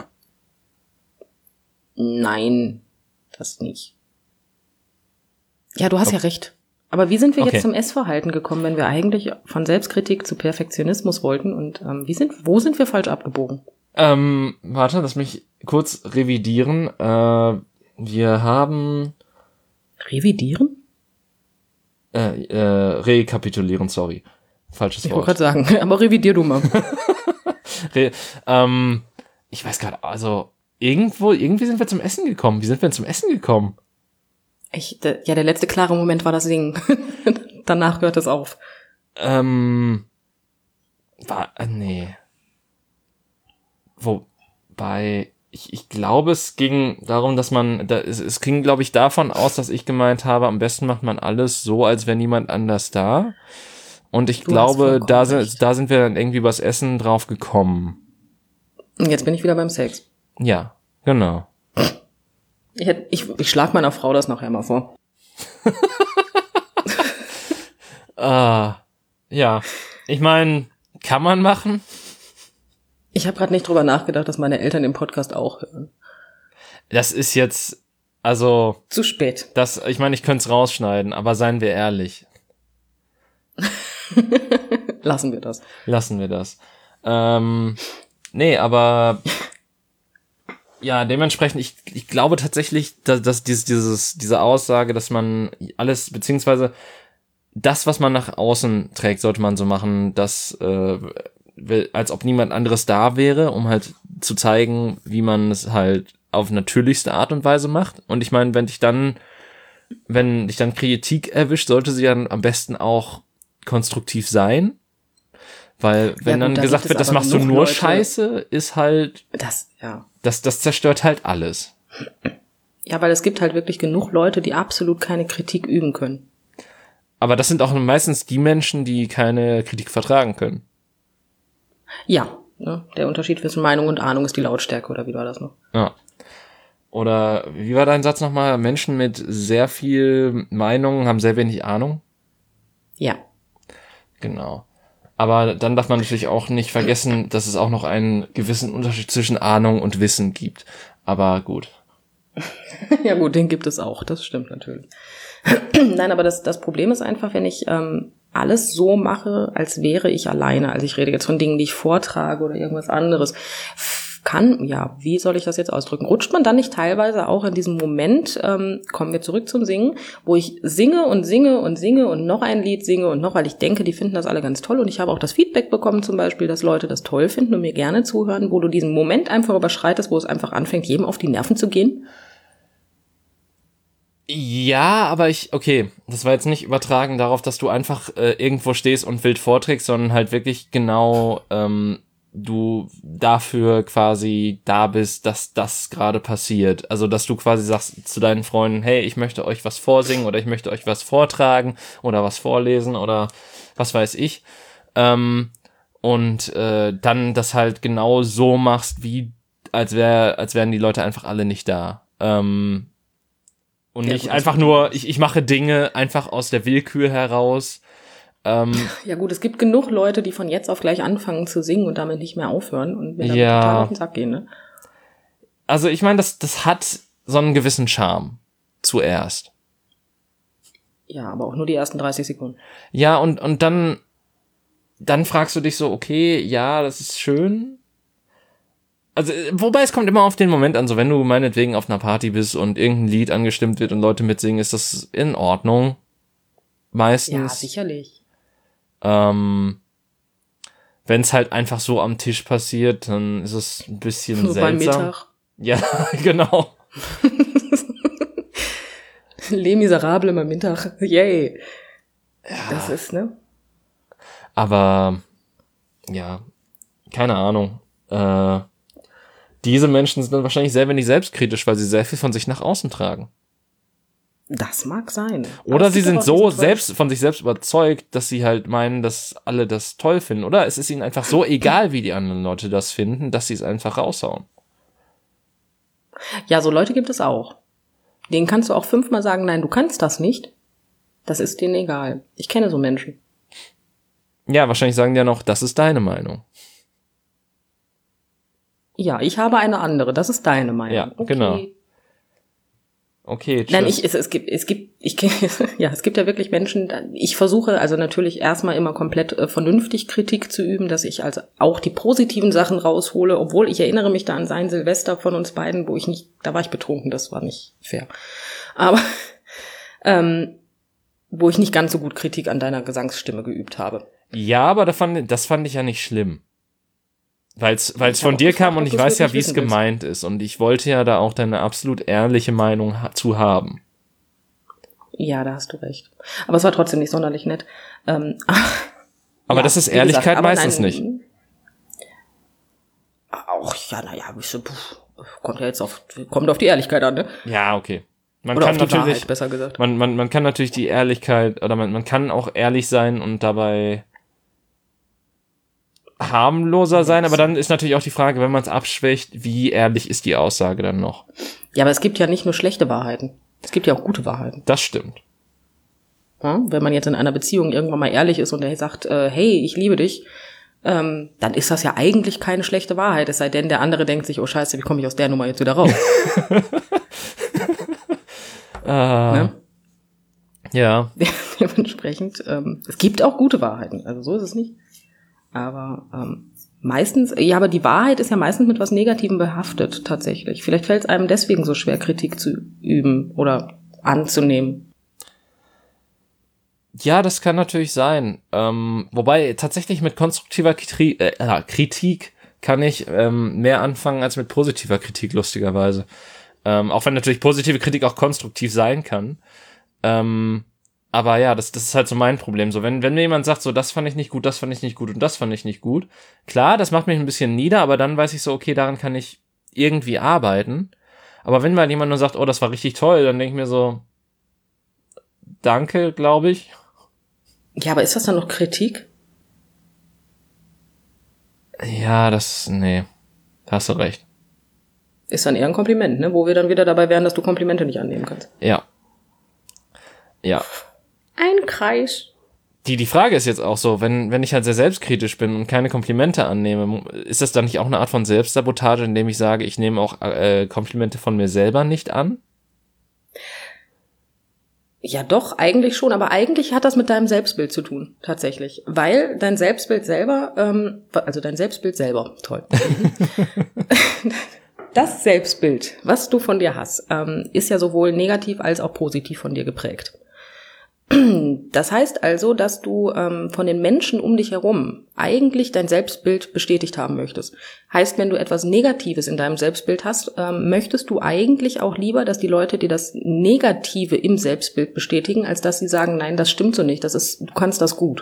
Nein, das nicht. Ja, du hast ja recht. Aber wie sind wir jetzt zum Essverhalten gekommen, wenn wir eigentlich von Selbstkritik zu Perfektionismus wollten und wo sind wir falsch abgebogen? Warte, lass mich kurz revidieren. Wir haben Revidieren? Rekapitulieren, sorry. Falsches Wort. Ich wollte gerade sagen, aber revidier du mal. Ich weiß gerade, also irgendwie sind wir zum Essen gekommen. Wie sind wir denn zum Essen gekommen? Der letzte klare Moment war das Singen. Danach hört es auf. Nee. Wobei, ich glaube, es ging darum, dass es ging, glaube ich, davon aus, dass ich gemeint habe, am besten macht man alles so, als wäre niemand anders da. Und ich glaube, da sind wir dann irgendwie übers Essen drauf gekommen. Und jetzt bin ich wieder beim Sex. Ja, genau. Ich schlag meiner Frau das nachher mal vor. Ja, ich meine, kann man machen. Ich habe gerade nicht drüber nachgedacht, dass meine Eltern den Podcast auch hören. Das ist jetzt, also... Zu spät. Ich meine, ich könnte es rausschneiden, aber seien wir ehrlich. Lassen wir das. Nee, aber... Ja, dementsprechend, ich glaube tatsächlich, dass diese Aussage, dass man alles, beziehungsweise das, was man nach außen trägt, sollte man so machen, dass als ob niemand anderes da wäre, um halt zu zeigen, wie man es halt auf natürlichste Art und Weise macht. Und ich meine, wenn dich dann wenn dich dann Kritik erwischt, sollte sie dann am besten auch konstruktiv sein. Weil wenn dann gesagt wird, das machst du nur Scheiße, ist halt, das zerstört halt alles. Ja, weil es gibt halt wirklich genug Leute, die absolut keine Kritik üben können. Aber das sind auch meistens die Menschen, die keine Kritik vertragen können. Ja, ne? Der Unterschied zwischen Meinung und Ahnung ist die Lautstärke, oder wie war das noch? Ja. Oder wie war dein Satz nochmal? Menschen mit sehr viel Meinung haben sehr wenig Ahnung? Ja. Genau. Aber dann darf man natürlich auch nicht vergessen, dass es auch noch einen gewissen Unterschied zwischen Ahnung und Wissen gibt. Aber gut. Ja gut, den gibt es auch, das stimmt natürlich. Nein, aber das Problem ist einfach, wenn ich alles so mache, als wäre ich alleine. Also ich rede jetzt von Dingen, die ich vortrage oder irgendwas anderes. Wie soll ich das jetzt ausdrücken? Rutscht man dann nicht teilweise auch in diesem Moment, kommen wir zurück zum Singen, wo ich singe und singe und singe und noch ein Lied singe und noch, weil ich denke, die finden das alle ganz toll und ich habe auch das Feedback bekommen zum Beispiel, dass Leute das toll finden und mir gerne zuhören, wo du diesen Moment einfach überschreitest, wo es einfach anfängt, jedem auf die Nerven zu gehen? Ja, aber okay, das war jetzt nicht übertragen darauf, dass du einfach irgendwo stehst und wild vorträgst, sondern halt wirklich genau du dafür quasi da bist, dass das gerade passiert. Also, dass du quasi sagst zu deinen Freunden, hey, ich möchte euch was vorsingen oder ich möchte euch was vortragen oder was vorlesen oder was weiß ich. Dann das halt genau so machst, wie als wären die Leute einfach alle nicht da. Und nicht gut, einfach nur, ich mache Dinge einfach aus der Willkür heraus. Ja gut, es gibt genug Leute, die von jetzt auf gleich anfangen zu singen und damit nicht mehr aufhören und mir damit total auf den Sack gehen, ne? Also ich meine, das hat so einen gewissen Charme zuerst. Ja, aber auch nur die ersten 30 Sekunden. Ja, und dann fragst du dich so, okay, ja, das ist schön. Also, wobei es kommt immer auf den Moment an, so wenn du meinetwegen auf einer Party bist und irgendein Lied angestimmt wird und Leute mitsingen, ist das in Ordnung. Meistens. Ja, sicherlich. Wenn es halt einfach so am Tisch passiert, dann ist es ein bisschen so seltsam. Beim Mittag. Ja, genau. Les Miserables beim Mittag. Yay. Ja. Das ist, ne? Aber, ja, keine Ahnung. Diese Menschen sind dann wahrscheinlich selber nicht selbstkritisch, weil sie sehr viel von sich nach außen tragen. Das mag sein. Oder sie sind so von sich selbst überzeugt, dass sie halt meinen, dass alle das toll finden. Oder es ist ihnen einfach so egal, wie die anderen Leute das finden, dass sie es einfach raushauen. Ja, so Leute gibt es auch. Denen kannst du auch 5-mal sagen, nein, du kannst das nicht. Das ist denen egal. Ich kenne so Menschen. Ja, wahrscheinlich sagen die ja noch, das ist deine Meinung. Ja, ich habe eine andere, das ist deine Meinung. Ja, okay. Genau. Okay, tschüss. Nein, es gibt ja wirklich Menschen, ich versuche also natürlich erstmal immer komplett vernünftig Kritik zu üben, dass ich also auch die positiven Sachen raushole, obwohl ich erinnere mich da an sein Silvester von uns beiden, da war ich betrunken, das war nicht fair. Aber, wo ich nicht ganz so gut Kritik an deiner Gesangsstimme geübt habe. Ja, aber das fand ich ja nicht schlimm. Weil es von dir kam und ich weiß ja, wie es gemeint ist. Und ich wollte ja da auch deine absolut ehrliche Meinung zu haben. Ja, da hast du recht. Aber es war trotzdem nicht sonderlich nett. Aber das ist Ehrlichkeit meistens nicht. Auch, ja, kommt auf die Ehrlichkeit an, ne? Ja, okay. Man kann natürlich, Wahrheit, besser gesagt. Man kann natürlich die Ehrlichkeit, oder man kann auch ehrlich sein und dabei harmloser sein, aber dann ist natürlich auch die Frage, wenn man es abschwächt, wie ehrlich ist die Aussage dann noch? Ja, aber es gibt ja nicht nur schlechte Wahrheiten. Es gibt ja auch gute Wahrheiten. Das stimmt. Ja, wenn man jetzt in einer Beziehung irgendwann mal ehrlich ist und er sagt, hey, ich liebe dich, dann ist das ja eigentlich keine schlechte Wahrheit, es sei denn, der andere denkt sich, oh scheiße, wie komme ich aus der Nummer jetzt wieder raus? Ne? Ja. Dementsprechend, es gibt auch gute Wahrheiten, also so ist es nicht. Aber meistens, ja, aber die Wahrheit ist ja meistens mit was Negativem behaftet, tatsächlich. Vielleicht fällt es einem deswegen so schwer, Kritik zu üben oder anzunehmen. Ja, das kann natürlich sein. Wobei tatsächlich mit konstruktiver Kritik kann ich mehr anfangen als mit positiver Kritik, lustigerweise. Auch wenn natürlich positive Kritik auch konstruktiv sein kann. Aber ja, das ist halt so mein Problem. So, wenn mir jemand sagt, so, das fand ich nicht gut, das fand ich nicht gut und das fand ich nicht gut. Klar, das macht mich ein bisschen nieder, aber dann weiß ich so, okay, daran kann ich irgendwie arbeiten. Aber wenn mal jemand nur sagt, oh, das war richtig toll, dann denke ich mir so, danke, glaube ich. Ja, aber ist das dann noch Kritik? Ja, nee, da hast du recht. Ist dann eher ein Kompliment, ne? Wo wir dann wieder dabei wären, dass du Komplimente nicht annehmen kannst. Ja. Ja. Ein Kreis. Die Frage ist jetzt auch so, wenn ich halt sehr selbstkritisch bin und keine Komplimente annehme, ist das dann nicht auch eine Art von Selbstsabotage, indem ich sage, ich nehme auch Komplimente von mir selber nicht an? Ja doch, eigentlich schon, aber eigentlich hat das mit deinem Selbstbild zu tun, tatsächlich. Weil dein Selbstbild selber, toll. Das Selbstbild, was du von dir hast, ist ja sowohl negativ als auch positiv von dir geprägt. Das heißt also, dass du von den Menschen um dich herum eigentlich dein Selbstbild bestätigt haben möchtest. Heißt, wenn du etwas Negatives in deinem Selbstbild hast, möchtest du eigentlich auch lieber, dass die Leute dir das Negative im Selbstbild bestätigen, als dass sie sagen, nein, das stimmt so nicht, du kannst das gut.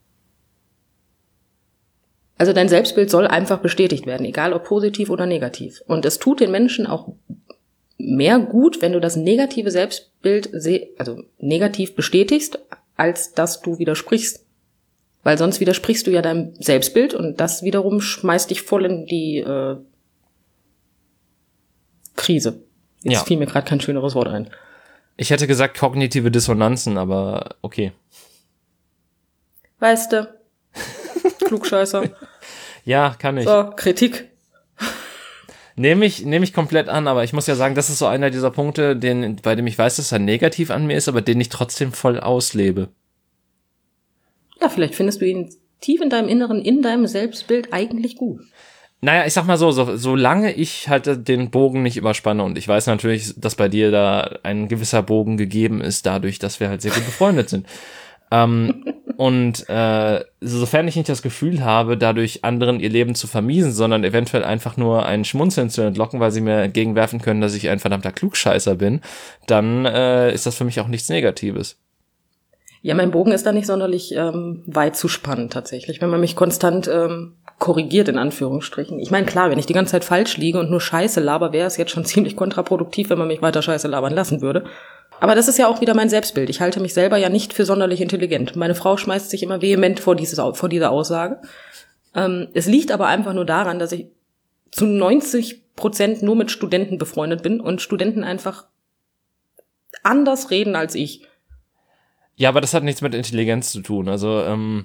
Also dein Selbstbild soll einfach bestätigt werden, egal ob positiv oder negativ. Und es tut den Menschen auch mehr gut, wenn du das negative Selbstbild negativ bestätigst, als dass du widersprichst. Weil sonst widersprichst du ja deinem Selbstbild und das wiederum schmeißt dich voll in die Krise. Jetzt fiel mir gerade kein schöneres Wort ein. Ich hätte gesagt kognitive Dissonanzen, aber okay. Weißt du, Klugscheißer. Ja, kann ich. So, Kritik. Nehme ich komplett an, aber ich muss ja sagen, das ist so einer dieser Punkte, bei dem ich weiß, dass er negativ an mir ist, aber den ich trotzdem voll auslebe. Ja, vielleicht findest du ihn tief in deinem Inneren, in deinem Selbstbild eigentlich gut. Naja, ich sag mal solange ich halt den Bogen nicht überspanne, und ich weiß natürlich, dass bei dir da ein gewisser Bogen gegeben ist, dadurch, dass wir halt sehr gut befreundet sind. Und sofern ich nicht das Gefühl habe, dadurch anderen ihr Leben zu vermiesen, sondern eventuell einfach nur ein Schmunzeln zu entlocken, weil sie mir entgegenwerfen können, dass ich ein verdammter Klugscheißer bin, dann ist das für mich auch nichts Negatives. Ja, mein Bogen ist da nicht sonderlich weit zu spannen tatsächlich, wenn man mich konstant korrigiert, in Anführungsstrichen. Ich meine, klar, wenn ich die ganze Zeit falsch liege und nur Scheiße laber, wäre es jetzt schon ziemlich kontraproduktiv, wenn man mich weiter Scheiße labern lassen würde. Aber das ist ja auch wieder mein Selbstbild. Ich halte mich selber ja nicht für sonderlich intelligent. Meine Frau schmeißt sich immer vehement vor dieser Aussage. Es liegt aber einfach nur daran, dass ich zu 90% nur mit Studenten befreundet bin und Studenten einfach anders reden als ich. Ja, aber das hat nichts mit Intelligenz zu tun. Also,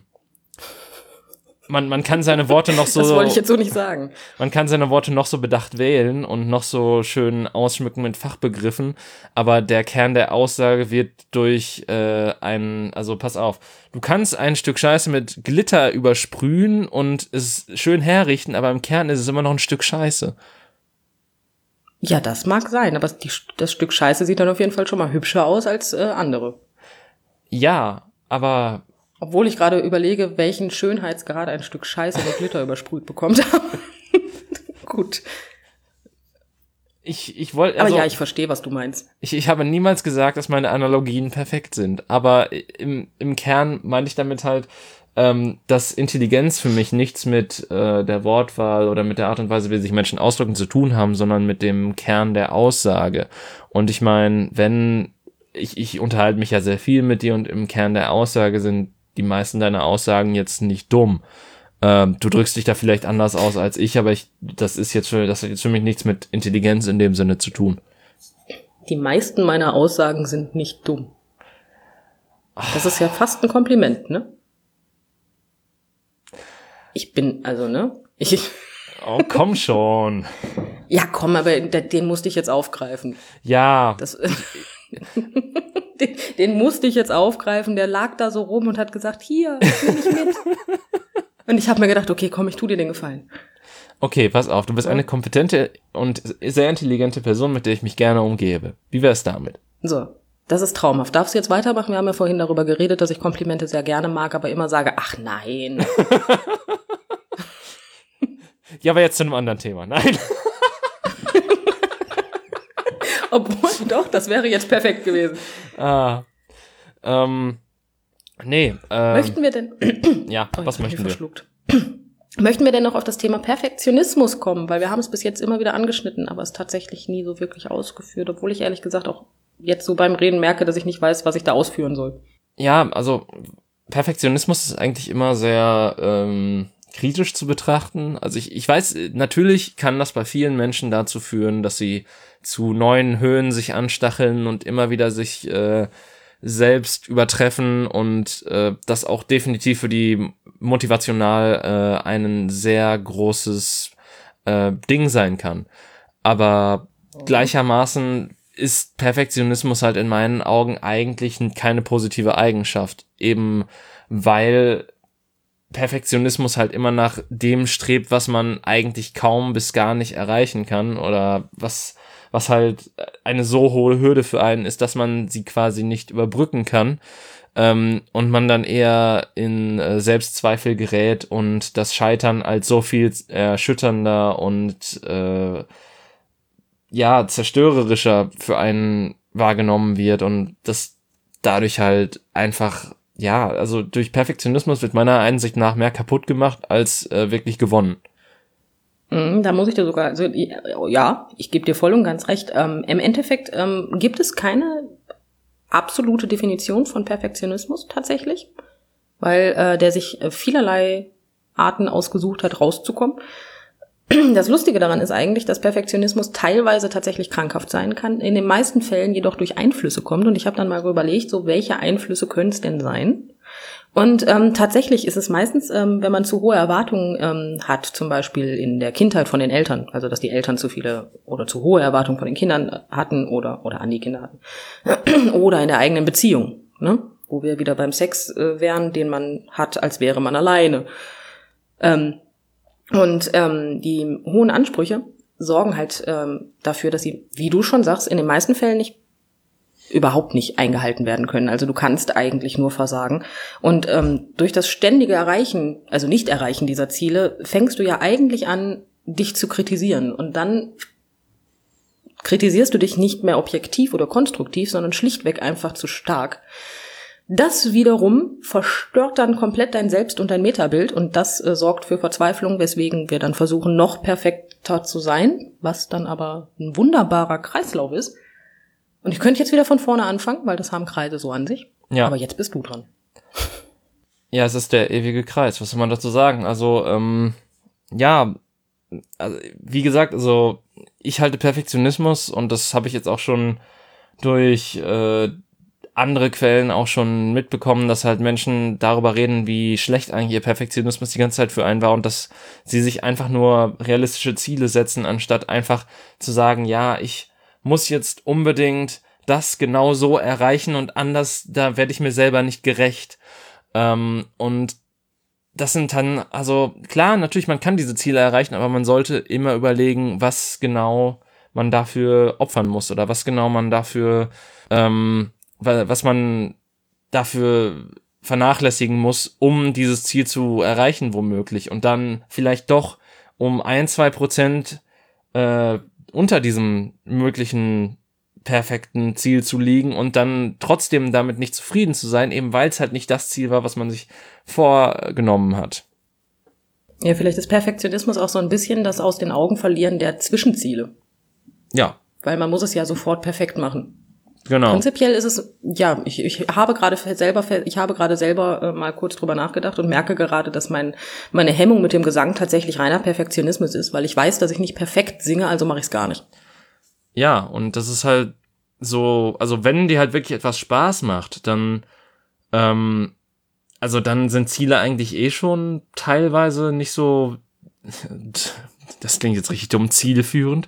man kann seine Worte noch so... Das wollte ich jetzt so nicht sagen. Man kann seine Worte noch so bedacht wählen und noch so schön ausschmücken mit Fachbegriffen, aber der Kern der Aussage wird durch also pass auf, du kannst ein Stück Scheiße mit Glitter übersprühen und es schön herrichten, aber im Kern ist es immer noch ein Stück Scheiße. Ja, das mag sein, aber das Stück Scheiße sieht dann auf jeden Fall schon mal hübscher aus als andere. Ja, aber... Obwohl ich gerade überlege, welchen Schönheitsgrad ein Stück Scheiße mit Glitter übersprüht bekommt. Gut. Ich wollte... Also, aber ja, ich verstehe, was du meinst. Ich habe niemals gesagt, dass meine Analogien perfekt sind, aber im Kern meine ich damit halt, dass Intelligenz für mich nichts mit der Wortwahl oder mit der Art und Weise, wie sich Menschen ausdrücken, zu tun haben, sondern mit dem Kern der Aussage. Und ich meine, ich unterhalte mich ja sehr viel mit dir und im Kern der Aussage sind die meisten deiner Aussagen jetzt nicht dumm. Du drückst dich da vielleicht anders aus als ich, aber das hat jetzt für mich nichts mit Intelligenz in dem Sinne zu tun. Die meisten meiner Aussagen sind nicht dumm. Das ist ja fast ein Kompliment, ne? Oh, komm schon. Ja, komm, aber den musste ich jetzt aufgreifen. Ja. Den musste ich jetzt aufgreifen, der lag da so rum und hat gesagt, hier, nimm mich mit. Und ich habe mir gedacht, okay, komm, ich tu dir den Gefallen. Okay, pass auf, du bist eine kompetente und sehr intelligente Person, mit der ich mich gerne umgebe. Wie wär's damit? So, das ist traumhaft. Darfst du jetzt weitermachen? Wir haben ja vorhin darüber geredet, dass ich Komplimente sehr gerne mag, aber immer sage, ach nein. Ja, aber jetzt zu einem anderen Thema. Nein. Obwohl, doch, das wäre jetzt perfekt gewesen. Nee. Möchten wir denn? Ja, was möchten wir? Möchten wir denn noch auf das Thema Perfektionismus kommen? Weil wir haben es bis jetzt immer wieder angeschnitten, aber es tatsächlich nie so wirklich ausgeführt, obwohl ich ehrlich gesagt auch jetzt so beim Reden merke, dass ich nicht weiß, was ich da ausführen soll. Ja, also Perfektionismus ist eigentlich immer sehr kritisch zu betrachten. Also ich weiß, natürlich kann das bei vielen Menschen dazu führen, dass sie zu neuen Höhen sich anstacheln und immer wieder sich selbst übertreffen und das auch definitiv für die motivational ein sehr großes Ding sein kann. Aber gleichermaßen ist Perfektionismus halt in meinen Augen eigentlich keine positive Eigenschaft, eben weil Perfektionismus halt immer nach dem strebt, was man eigentlich kaum bis gar nicht erreichen kann oder was halt eine so hohe Hürde für einen ist, dass man sie quasi nicht überbrücken kann und man dann eher in Selbstzweifel gerät und das Scheitern als so viel erschütternder und zerstörerischer für einen wahrgenommen wird und das dadurch halt einfach, also durch Perfektionismus wird meiner Einsicht nach mehr kaputt gemacht als wirklich gewonnen. Da muss ich dir sogar, also ja, ich gebe dir voll und ganz recht. Im Endeffekt gibt es keine absolute Definition von Perfektionismus tatsächlich, weil der sich vielerlei Arten ausgesucht hat, rauszukommen. Das Lustige daran ist eigentlich, dass Perfektionismus teilweise tatsächlich krankhaft sein kann, in den meisten Fällen jedoch durch Einflüsse kommt. Und ich habe dann mal überlegt, so welche Einflüsse können es denn sein? Und tatsächlich ist es meistens, wenn man zu hohe Erwartungen hat, zum Beispiel in der Kindheit von den Eltern, also dass die Eltern zu viele oder zu hohe Erwartungen von den Kindern hatten oder an die Kinder hatten. Oder in der eigenen Beziehung, ne? Wo wir wieder beim Sex wären, den man hat, als wäre man alleine. Die hohen Ansprüche sorgen halt dafür, dass sie, wie du schon sagst, in den meisten Fällen überhaupt nicht eingehalten werden können. Also du kannst eigentlich nur versagen. Und durch das ständige Erreichen, also Nicht-Erreichen dieser Ziele, fängst du ja eigentlich an, dich zu kritisieren. Und dann kritisierst du dich nicht mehr objektiv oder konstruktiv, sondern schlichtweg einfach zu stark. Das wiederum verstört dann komplett dein Selbst- und dein Metabild und das sorgt für Verzweiflung, weswegen wir dann versuchen, noch perfekter zu sein, was dann aber ein wunderbarer Kreislauf ist. Und ich könnte jetzt wieder von vorne anfangen, weil das haben Kreise so an sich. Ja. Aber jetzt bist du dran. Ja, es ist der ewige Kreis. Was soll man dazu sagen? Also, wie gesagt, also ich halte Perfektionismus und das habe ich jetzt auch schon durch andere Quellen auch schon mitbekommen, dass halt Menschen darüber reden, wie schlecht eigentlich ihr Perfektionismus die ganze Zeit für einen war und dass sie sich einfach nur realistische Ziele setzen, anstatt einfach zu sagen, ja, ich muss jetzt unbedingt das genau so erreichen und anders, da werde ich mir selber nicht gerecht. Und das sind dann, also klar, natürlich, man kann diese Ziele erreichen, aber man sollte immer überlegen, was genau man dafür opfern muss oder was genau man dafür was man dafür vernachlässigen muss, um dieses Ziel zu erreichen, womöglich. Und dann vielleicht doch um 1-2% unter diesem möglichen perfekten Ziel zu liegen und dann trotzdem damit nicht zufrieden zu sein, eben weil es halt nicht das Ziel war, was man sich vorgenommen hat. Ja, vielleicht ist Perfektionismus auch so ein bisschen das aus den Augen verlieren der Zwischenziele. Ja. Weil man muss es ja sofort perfekt machen. Genau. Prinzipiell ist es, ja, ich habe gerade selber mal kurz drüber nachgedacht und merke gerade, dass meine Hemmung mit dem Gesang tatsächlich reiner Perfektionismus ist, weil ich weiß, dass ich nicht perfekt singe, also mache ich es gar nicht. Ja, und das ist halt so, also wenn dir halt wirklich etwas Spaß macht, dann, also dann sind Ziele eigentlich schon teilweise nicht so, das klingt jetzt richtig dumm, zielführend,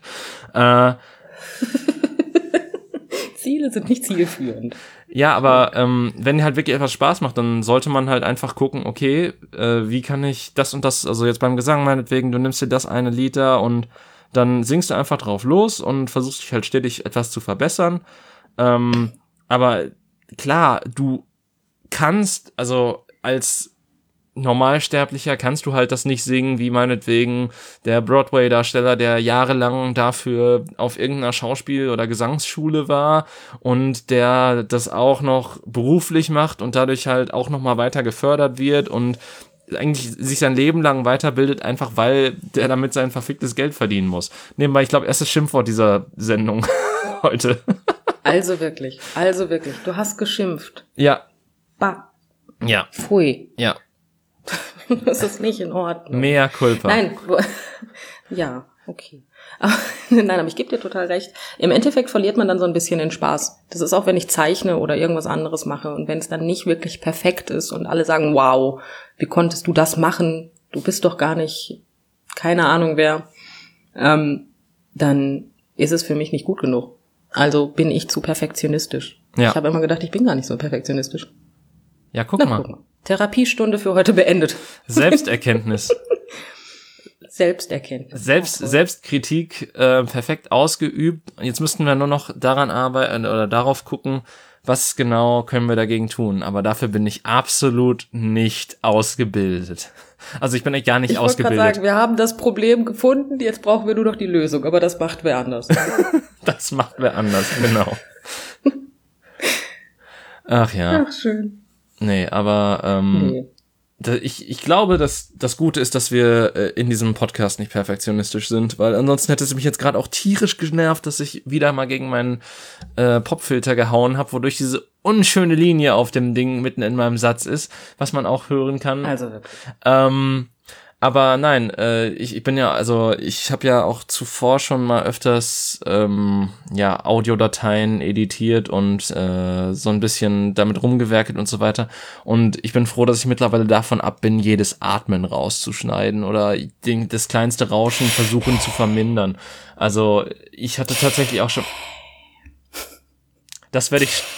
Ziele sind nicht zielführend. Ja, aber wenn dir halt wirklich etwas Spaß macht, dann sollte man halt einfach gucken, okay, wie kann ich das und das, also jetzt beim Gesang meinetwegen, du nimmst dir das eine Lied da und dann singst du einfach drauf los und versuchst dich halt stetig etwas zu verbessern. Aber klar, du kannst, also als Normalsterblicher kannst du halt das nicht singen, wie meinetwegen der Broadway-Darsteller, der jahrelang dafür auf irgendeiner Schauspiel- oder Gesangsschule war und der das auch noch beruflich macht und dadurch halt auch nochmal weiter gefördert wird und eigentlich sich sein Leben lang weiterbildet, einfach weil der damit sein verficktes Geld verdienen muss. Nebenbei, ich glaube, erstes Schimpfwort dieser Sendung heute. Also wirklich, du hast geschimpft. Ja. Bah. Ja. Pfui. Ja. Das ist nicht in Ordnung. Mea culpa. Nein, ja, okay. Nein, aber ich gebe dir total recht. Im Endeffekt verliert man dann so ein bisschen den Spaß. Das ist auch, wenn ich zeichne oder irgendwas anderes mache und wenn es dann nicht wirklich perfekt ist und alle sagen, wow, wie konntest du das machen? Du bist doch gar nicht, keine Ahnung wer. Dann ist es für mich nicht gut genug. Also bin ich zu perfektionistisch. Ja. Ich habe immer gedacht, ich bin gar nicht so perfektionistisch. Ja, guck mal. Therapiestunde für heute beendet. Selbsterkenntnis. Selbsterkenntnis. Selbstkritik perfekt ausgeübt. Jetzt müssten wir nur noch daran arbeiten oder darauf gucken, was genau können wir dagegen tun. Aber dafür bin ich absolut nicht ausgebildet. Also ich bin echt gar nicht ausgebildet. Ich wollte gerade sagen, wir haben das Problem gefunden, jetzt brauchen wir nur noch die Lösung. Aber das macht wer anders. Das macht wer anders, genau. Ach ja. Ach, schön. Nee, aber ich glaube, dass das Gute ist, dass wir in diesem Podcast nicht perfektionistisch sind, weil ansonsten hätte es mich jetzt gerade auch tierisch genervt, dass ich wieder mal gegen meinen Popfilter gehauen habe, wodurch diese unschöne Linie auf dem Ding mitten in meinem Satz ist, was man auch hören kann. Also wirklich. Aber nein, ich bin ja, also ich habe ja auch zuvor schon mal öfters Audiodateien editiert und so ein bisschen damit rumgewerkelt und so weiter. Und ich bin froh, dass ich mittlerweile davon ab bin, jedes Atmen rauszuschneiden oder das kleinste Rauschen versuchen zu vermindern. Also ich hatte tatsächlich auch schon... Das werde ich...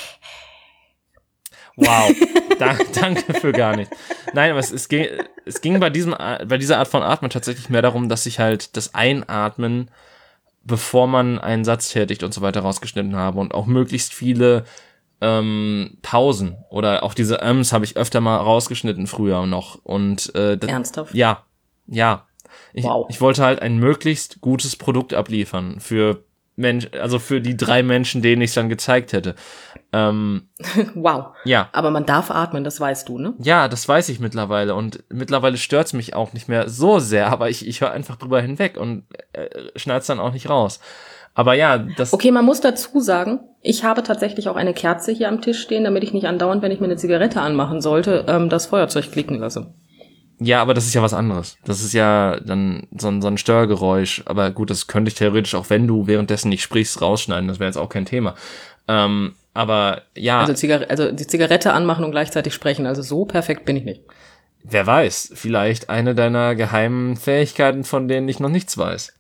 Wow, danke für gar nicht. Nein, aber es ging bei dieser Art von Atmen tatsächlich mehr darum, dass ich halt das Einatmen, bevor man einen Satz tätigt und so weiter, rausgeschnitten habe und auch möglichst viele Pausen oder auch diese habe ich öfter mal rausgeschnitten früher noch. Und Ernsthaft? Ja. Wow. Ich wollte halt ein möglichst gutes Produkt abliefern für für die 3 Menschen, denen ich es dann gezeigt hätte. Wow. Ja. Aber man darf atmen, das weißt du, ne? Ja, das weiß ich mittlerweile und mittlerweile stört's mich auch nicht mehr so sehr, aber ich höre einfach drüber hinweg und schneid's dann auch nicht raus. Aber ja, das... Okay, man muss dazu sagen, ich habe tatsächlich auch eine Kerze hier am Tisch stehen, damit ich nicht andauernd, wenn ich mir eine Zigarette anmachen sollte, das Feuerzeug klicken lasse. Ja, aber das ist ja was anderes. Das ist ja dann so ein Störgeräusch. Aber gut, das könnte ich theoretisch auch, wenn du währenddessen nicht sprichst, rausschneiden. Das wäre jetzt auch kein Thema. Aber ja. Also die Zigarette anmachen und gleichzeitig sprechen. Also so perfekt bin ich nicht. Wer weiß, vielleicht eine deiner geheimen Fähigkeiten, von denen ich noch nichts weiß.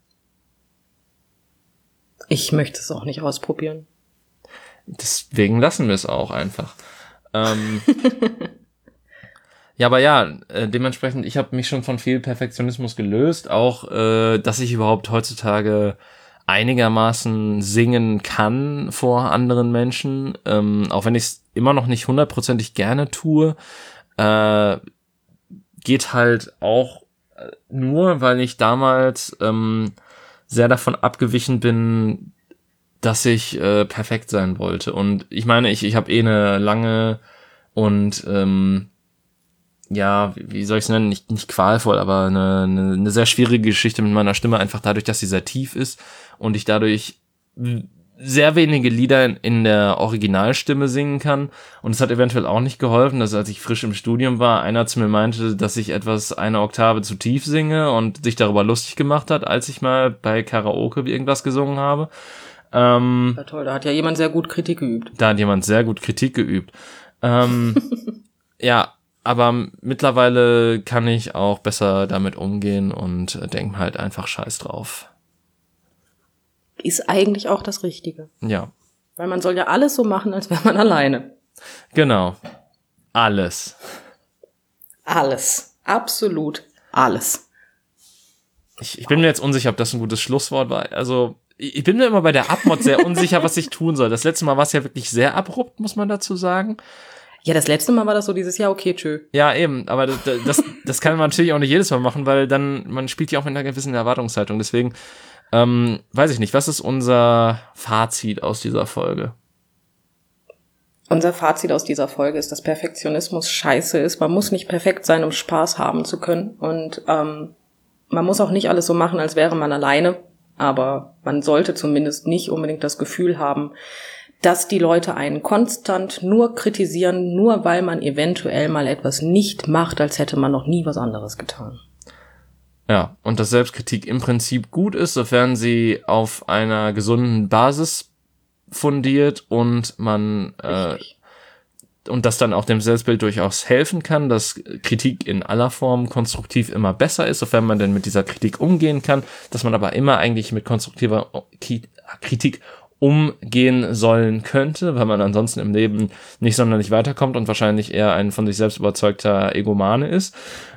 Ich möchte es auch nicht ausprobieren. Deswegen lassen wir es auch einfach. Ja, aber ja, dementsprechend, ich habe mich schon von viel Perfektionismus gelöst, auch, dass ich überhaupt heutzutage einigermaßen singen kann vor anderen Menschen, auch wenn ich es immer noch nicht 100% gerne tue, geht halt auch nur, weil ich damals sehr davon abgewichen bin, dass ich perfekt sein wollte. Und ich meine, ich habe eine lange und wie soll ich es nennen, nicht qualvoll, aber eine sehr schwierige Geschichte mit meiner Stimme, einfach dadurch, dass sie sehr tief ist und ich dadurch sehr wenige Lieder in der Originalstimme singen kann. Und es hat eventuell auch nicht geholfen, dass als ich frisch im Studium war, einer zu mir meinte, dass ich eine Oktave zu tief singe und sich darüber lustig gemacht hat, als ich mal bei Karaoke irgendwas gesungen habe. Ja, toll, da hat ja jemand sehr gut Kritik geübt. Ja, aber mittlerweile kann ich auch besser damit umgehen und denke halt einfach Scheiß drauf. Ist eigentlich auch das Richtige. Ja. Weil man soll ja alles so machen, als wäre man alleine. Genau. Alles. Alles. Absolut alles. Ich bin mir jetzt unsicher, ob das ein gutes Schlusswort war. Also, ich bin mir immer bei der Abmod sehr unsicher, was ich tun soll. Das letzte Mal war es ja wirklich sehr abrupt, muss man dazu sagen. Ja, das letzte Mal war das so dieses Jahr, okay, tschö. Ja, eben, aber das kann man natürlich auch nicht jedes Mal machen, weil dann, man spielt ja auch mit einer gewissen Erwartungshaltung. Deswegen, weiß ich nicht, was ist unser Fazit aus dieser Folge? Unser Fazit aus dieser Folge ist, dass Perfektionismus scheiße ist. Man muss nicht perfekt sein, um Spaß haben zu können. Und man muss auch nicht alles so machen, als wäre man alleine. Aber man sollte zumindest nicht unbedingt das Gefühl haben, dass die Leute einen konstant nur kritisieren, nur weil man eventuell mal etwas nicht macht, als hätte man noch nie was anderes getan. Ja, und dass Selbstkritik im Prinzip gut ist, sofern sie auf einer gesunden Basis fundiert und man und das dann auch dem Selbstbild durchaus helfen kann, dass Kritik in aller Form konstruktiv immer besser ist, sofern man denn mit dieser Kritik umgehen kann, dass man aber immer eigentlich mit konstruktiver Kritik umgehen sollen könnte, weil man ansonsten im Leben nicht sonderlich weiterkommt und wahrscheinlich eher ein von sich selbst überzeugter Egomane ist.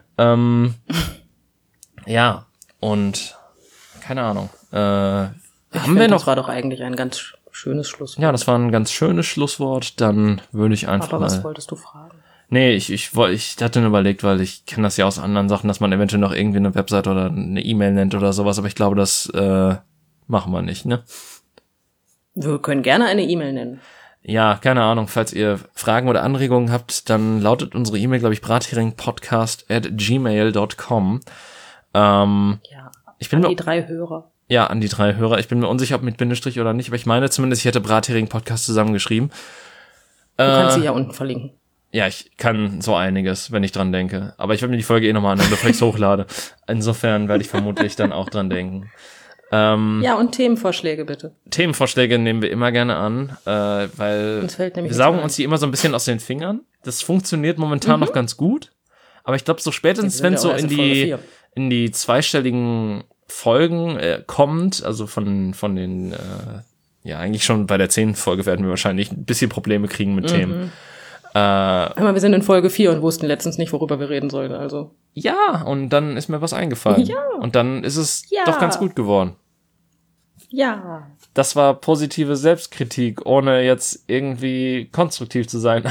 Ja, und keine Ahnung. Das war doch eigentlich ein ganz schönes Schlusswort. Ja, das war ein ganz schönes Schlusswort. Dann würde ich einfach Aber was wolltest du fragen? Nee, ich hatte nur überlegt, weil ich kenne das ja aus anderen Sachen, dass man eventuell noch irgendwie eine Website oder eine E-Mail nennt oder sowas, aber ich glaube, das machen wir nicht, ne? Wir können gerne eine E-Mail nennen. Ja, keine Ahnung, falls ihr Fragen oder Anregungen habt, dann lautet unsere E-Mail, glaube ich, bratheringpodcast@gmail.com. Ich bin an die 3 Hörer. Ja, an die 3 Hörer. Ich bin mir unsicher, ob mit Bindestrich oder nicht, aber ich meine zumindest, ich hätte Brathering-Podcast zusammengeschrieben. Du kannst sie ja unten verlinken. Ja, ich kann so einiges, wenn ich dran denke. Aber ich werde mir die Folge nochmal anhören, bevor ich es hochlade. Insofern werde ich vermutlich dann auch dran denken. Ja, und Themenvorschläge bitte. Themenvorschläge nehmen wir immer gerne an, weil wir saugen uns die immer so ein bisschen aus den Fingern. Das funktioniert momentan noch ganz gut. Aber ich glaube, so spätestens, wenn es so in die zweistelligen Folgen kommt, also von den, ja, eigentlich schon bei der 10. Folge werden wir wahrscheinlich ein bisschen Probleme kriegen mit Themen. Aber wir sind in Folge 4 und wussten letztens nicht, worüber wir reden sollen, also. Ja, und dann ist mir was eingefallen. Ja. Und dann ist es doch ganz gut geworden. Ja. Das war positive Selbstkritik, ohne jetzt irgendwie konstruktiv zu sein.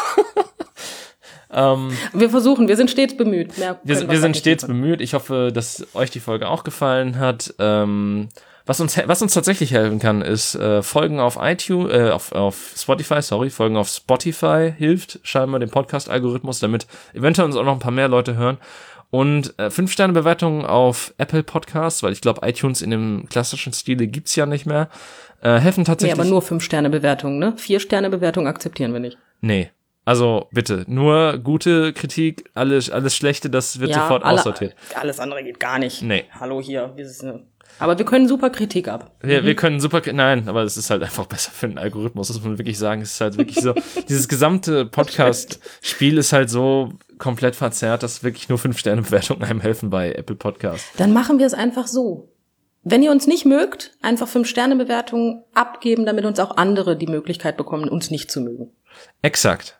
Wir sind stets bemüht. Wir sind stets bemüht. Ich hoffe, dass euch die Folge auch gefallen hat. Was uns tatsächlich helfen kann, ist Folgen auf iTunes, auf Spotify, Folgen auf Spotify hilft scheinbar dem Podcast-Algorithmus, damit eventuell uns auch noch ein paar mehr Leute hören. Und 5-Sterne-Bewertungen auf Apple Podcasts, weil ich glaube, iTunes in dem klassischen Stile gibt's ja nicht mehr, helfen tatsächlich. Nee, aber nur 5-Sterne-Bewertungen, ne? 4-Sterne-Bewertungen akzeptieren wir nicht. Nee. Also bitte, nur gute Kritik, alles Schlechte, das wird sofort aussortiert. Alles andere geht gar nicht. Nee. Hallo hier. Aber wir können super Kritik ab. Wir können super, nein, aber es ist halt einfach besser für den Algorithmus, das muss man wirklich sagen. Es ist halt wirklich so, dieses gesamte Podcast-Spiel ist halt so komplett verzerrt, dass wirklich nur 5-Sterne-Bewertungen einem helfen bei Apple Podcasts. Dann machen wir es einfach so. Wenn ihr uns nicht mögt, einfach 5-Sterne-Bewertungen abgeben, damit uns auch andere die Möglichkeit bekommen, uns nicht zu mögen. Exakt.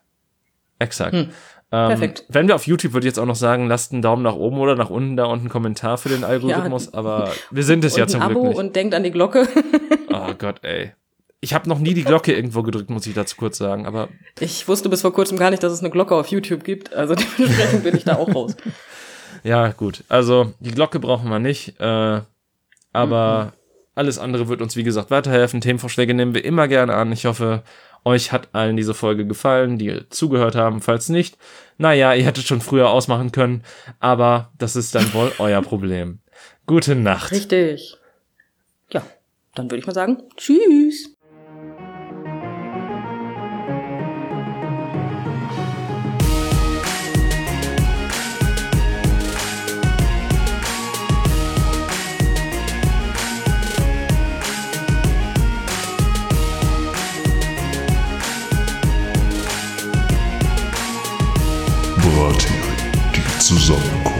Perfekt. Wenn wir auf YouTube, würde ich jetzt auch noch sagen, lasst einen Daumen nach oben oder nach unten da und einen Kommentar für den Algorithmus, ja, aber wir sind es ja zum Glück nicht. Ein Abo und denkt an die Glocke. Oh Gott, ey. Ich habe noch nie die Glocke irgendwo gedrückt, muss ich dazu kurz sagen, aber ich wusste bis vor kurzem gar nicht, dass es eine Glocke auf YouTube gibt, also dementsprechend bin ich da auch raus. Ja, gut. Also, die Glocke brauchen wir nicht, aber alles andere wird uns, wie gesagt, weiterhelfen. Themenvorschläge nehmen wir immer gerne an. Ich hoffe, euch hat allen diese Folge gefallen, die zugehört haben. Falls nicht, naja, ihr hättet schon früher ausmachen können, aber das ist dann wohl euer Problem. Gute Nacht. Richtig. Ja, dann würde ich mal sagen, tschüss. Die Zusammenkunft.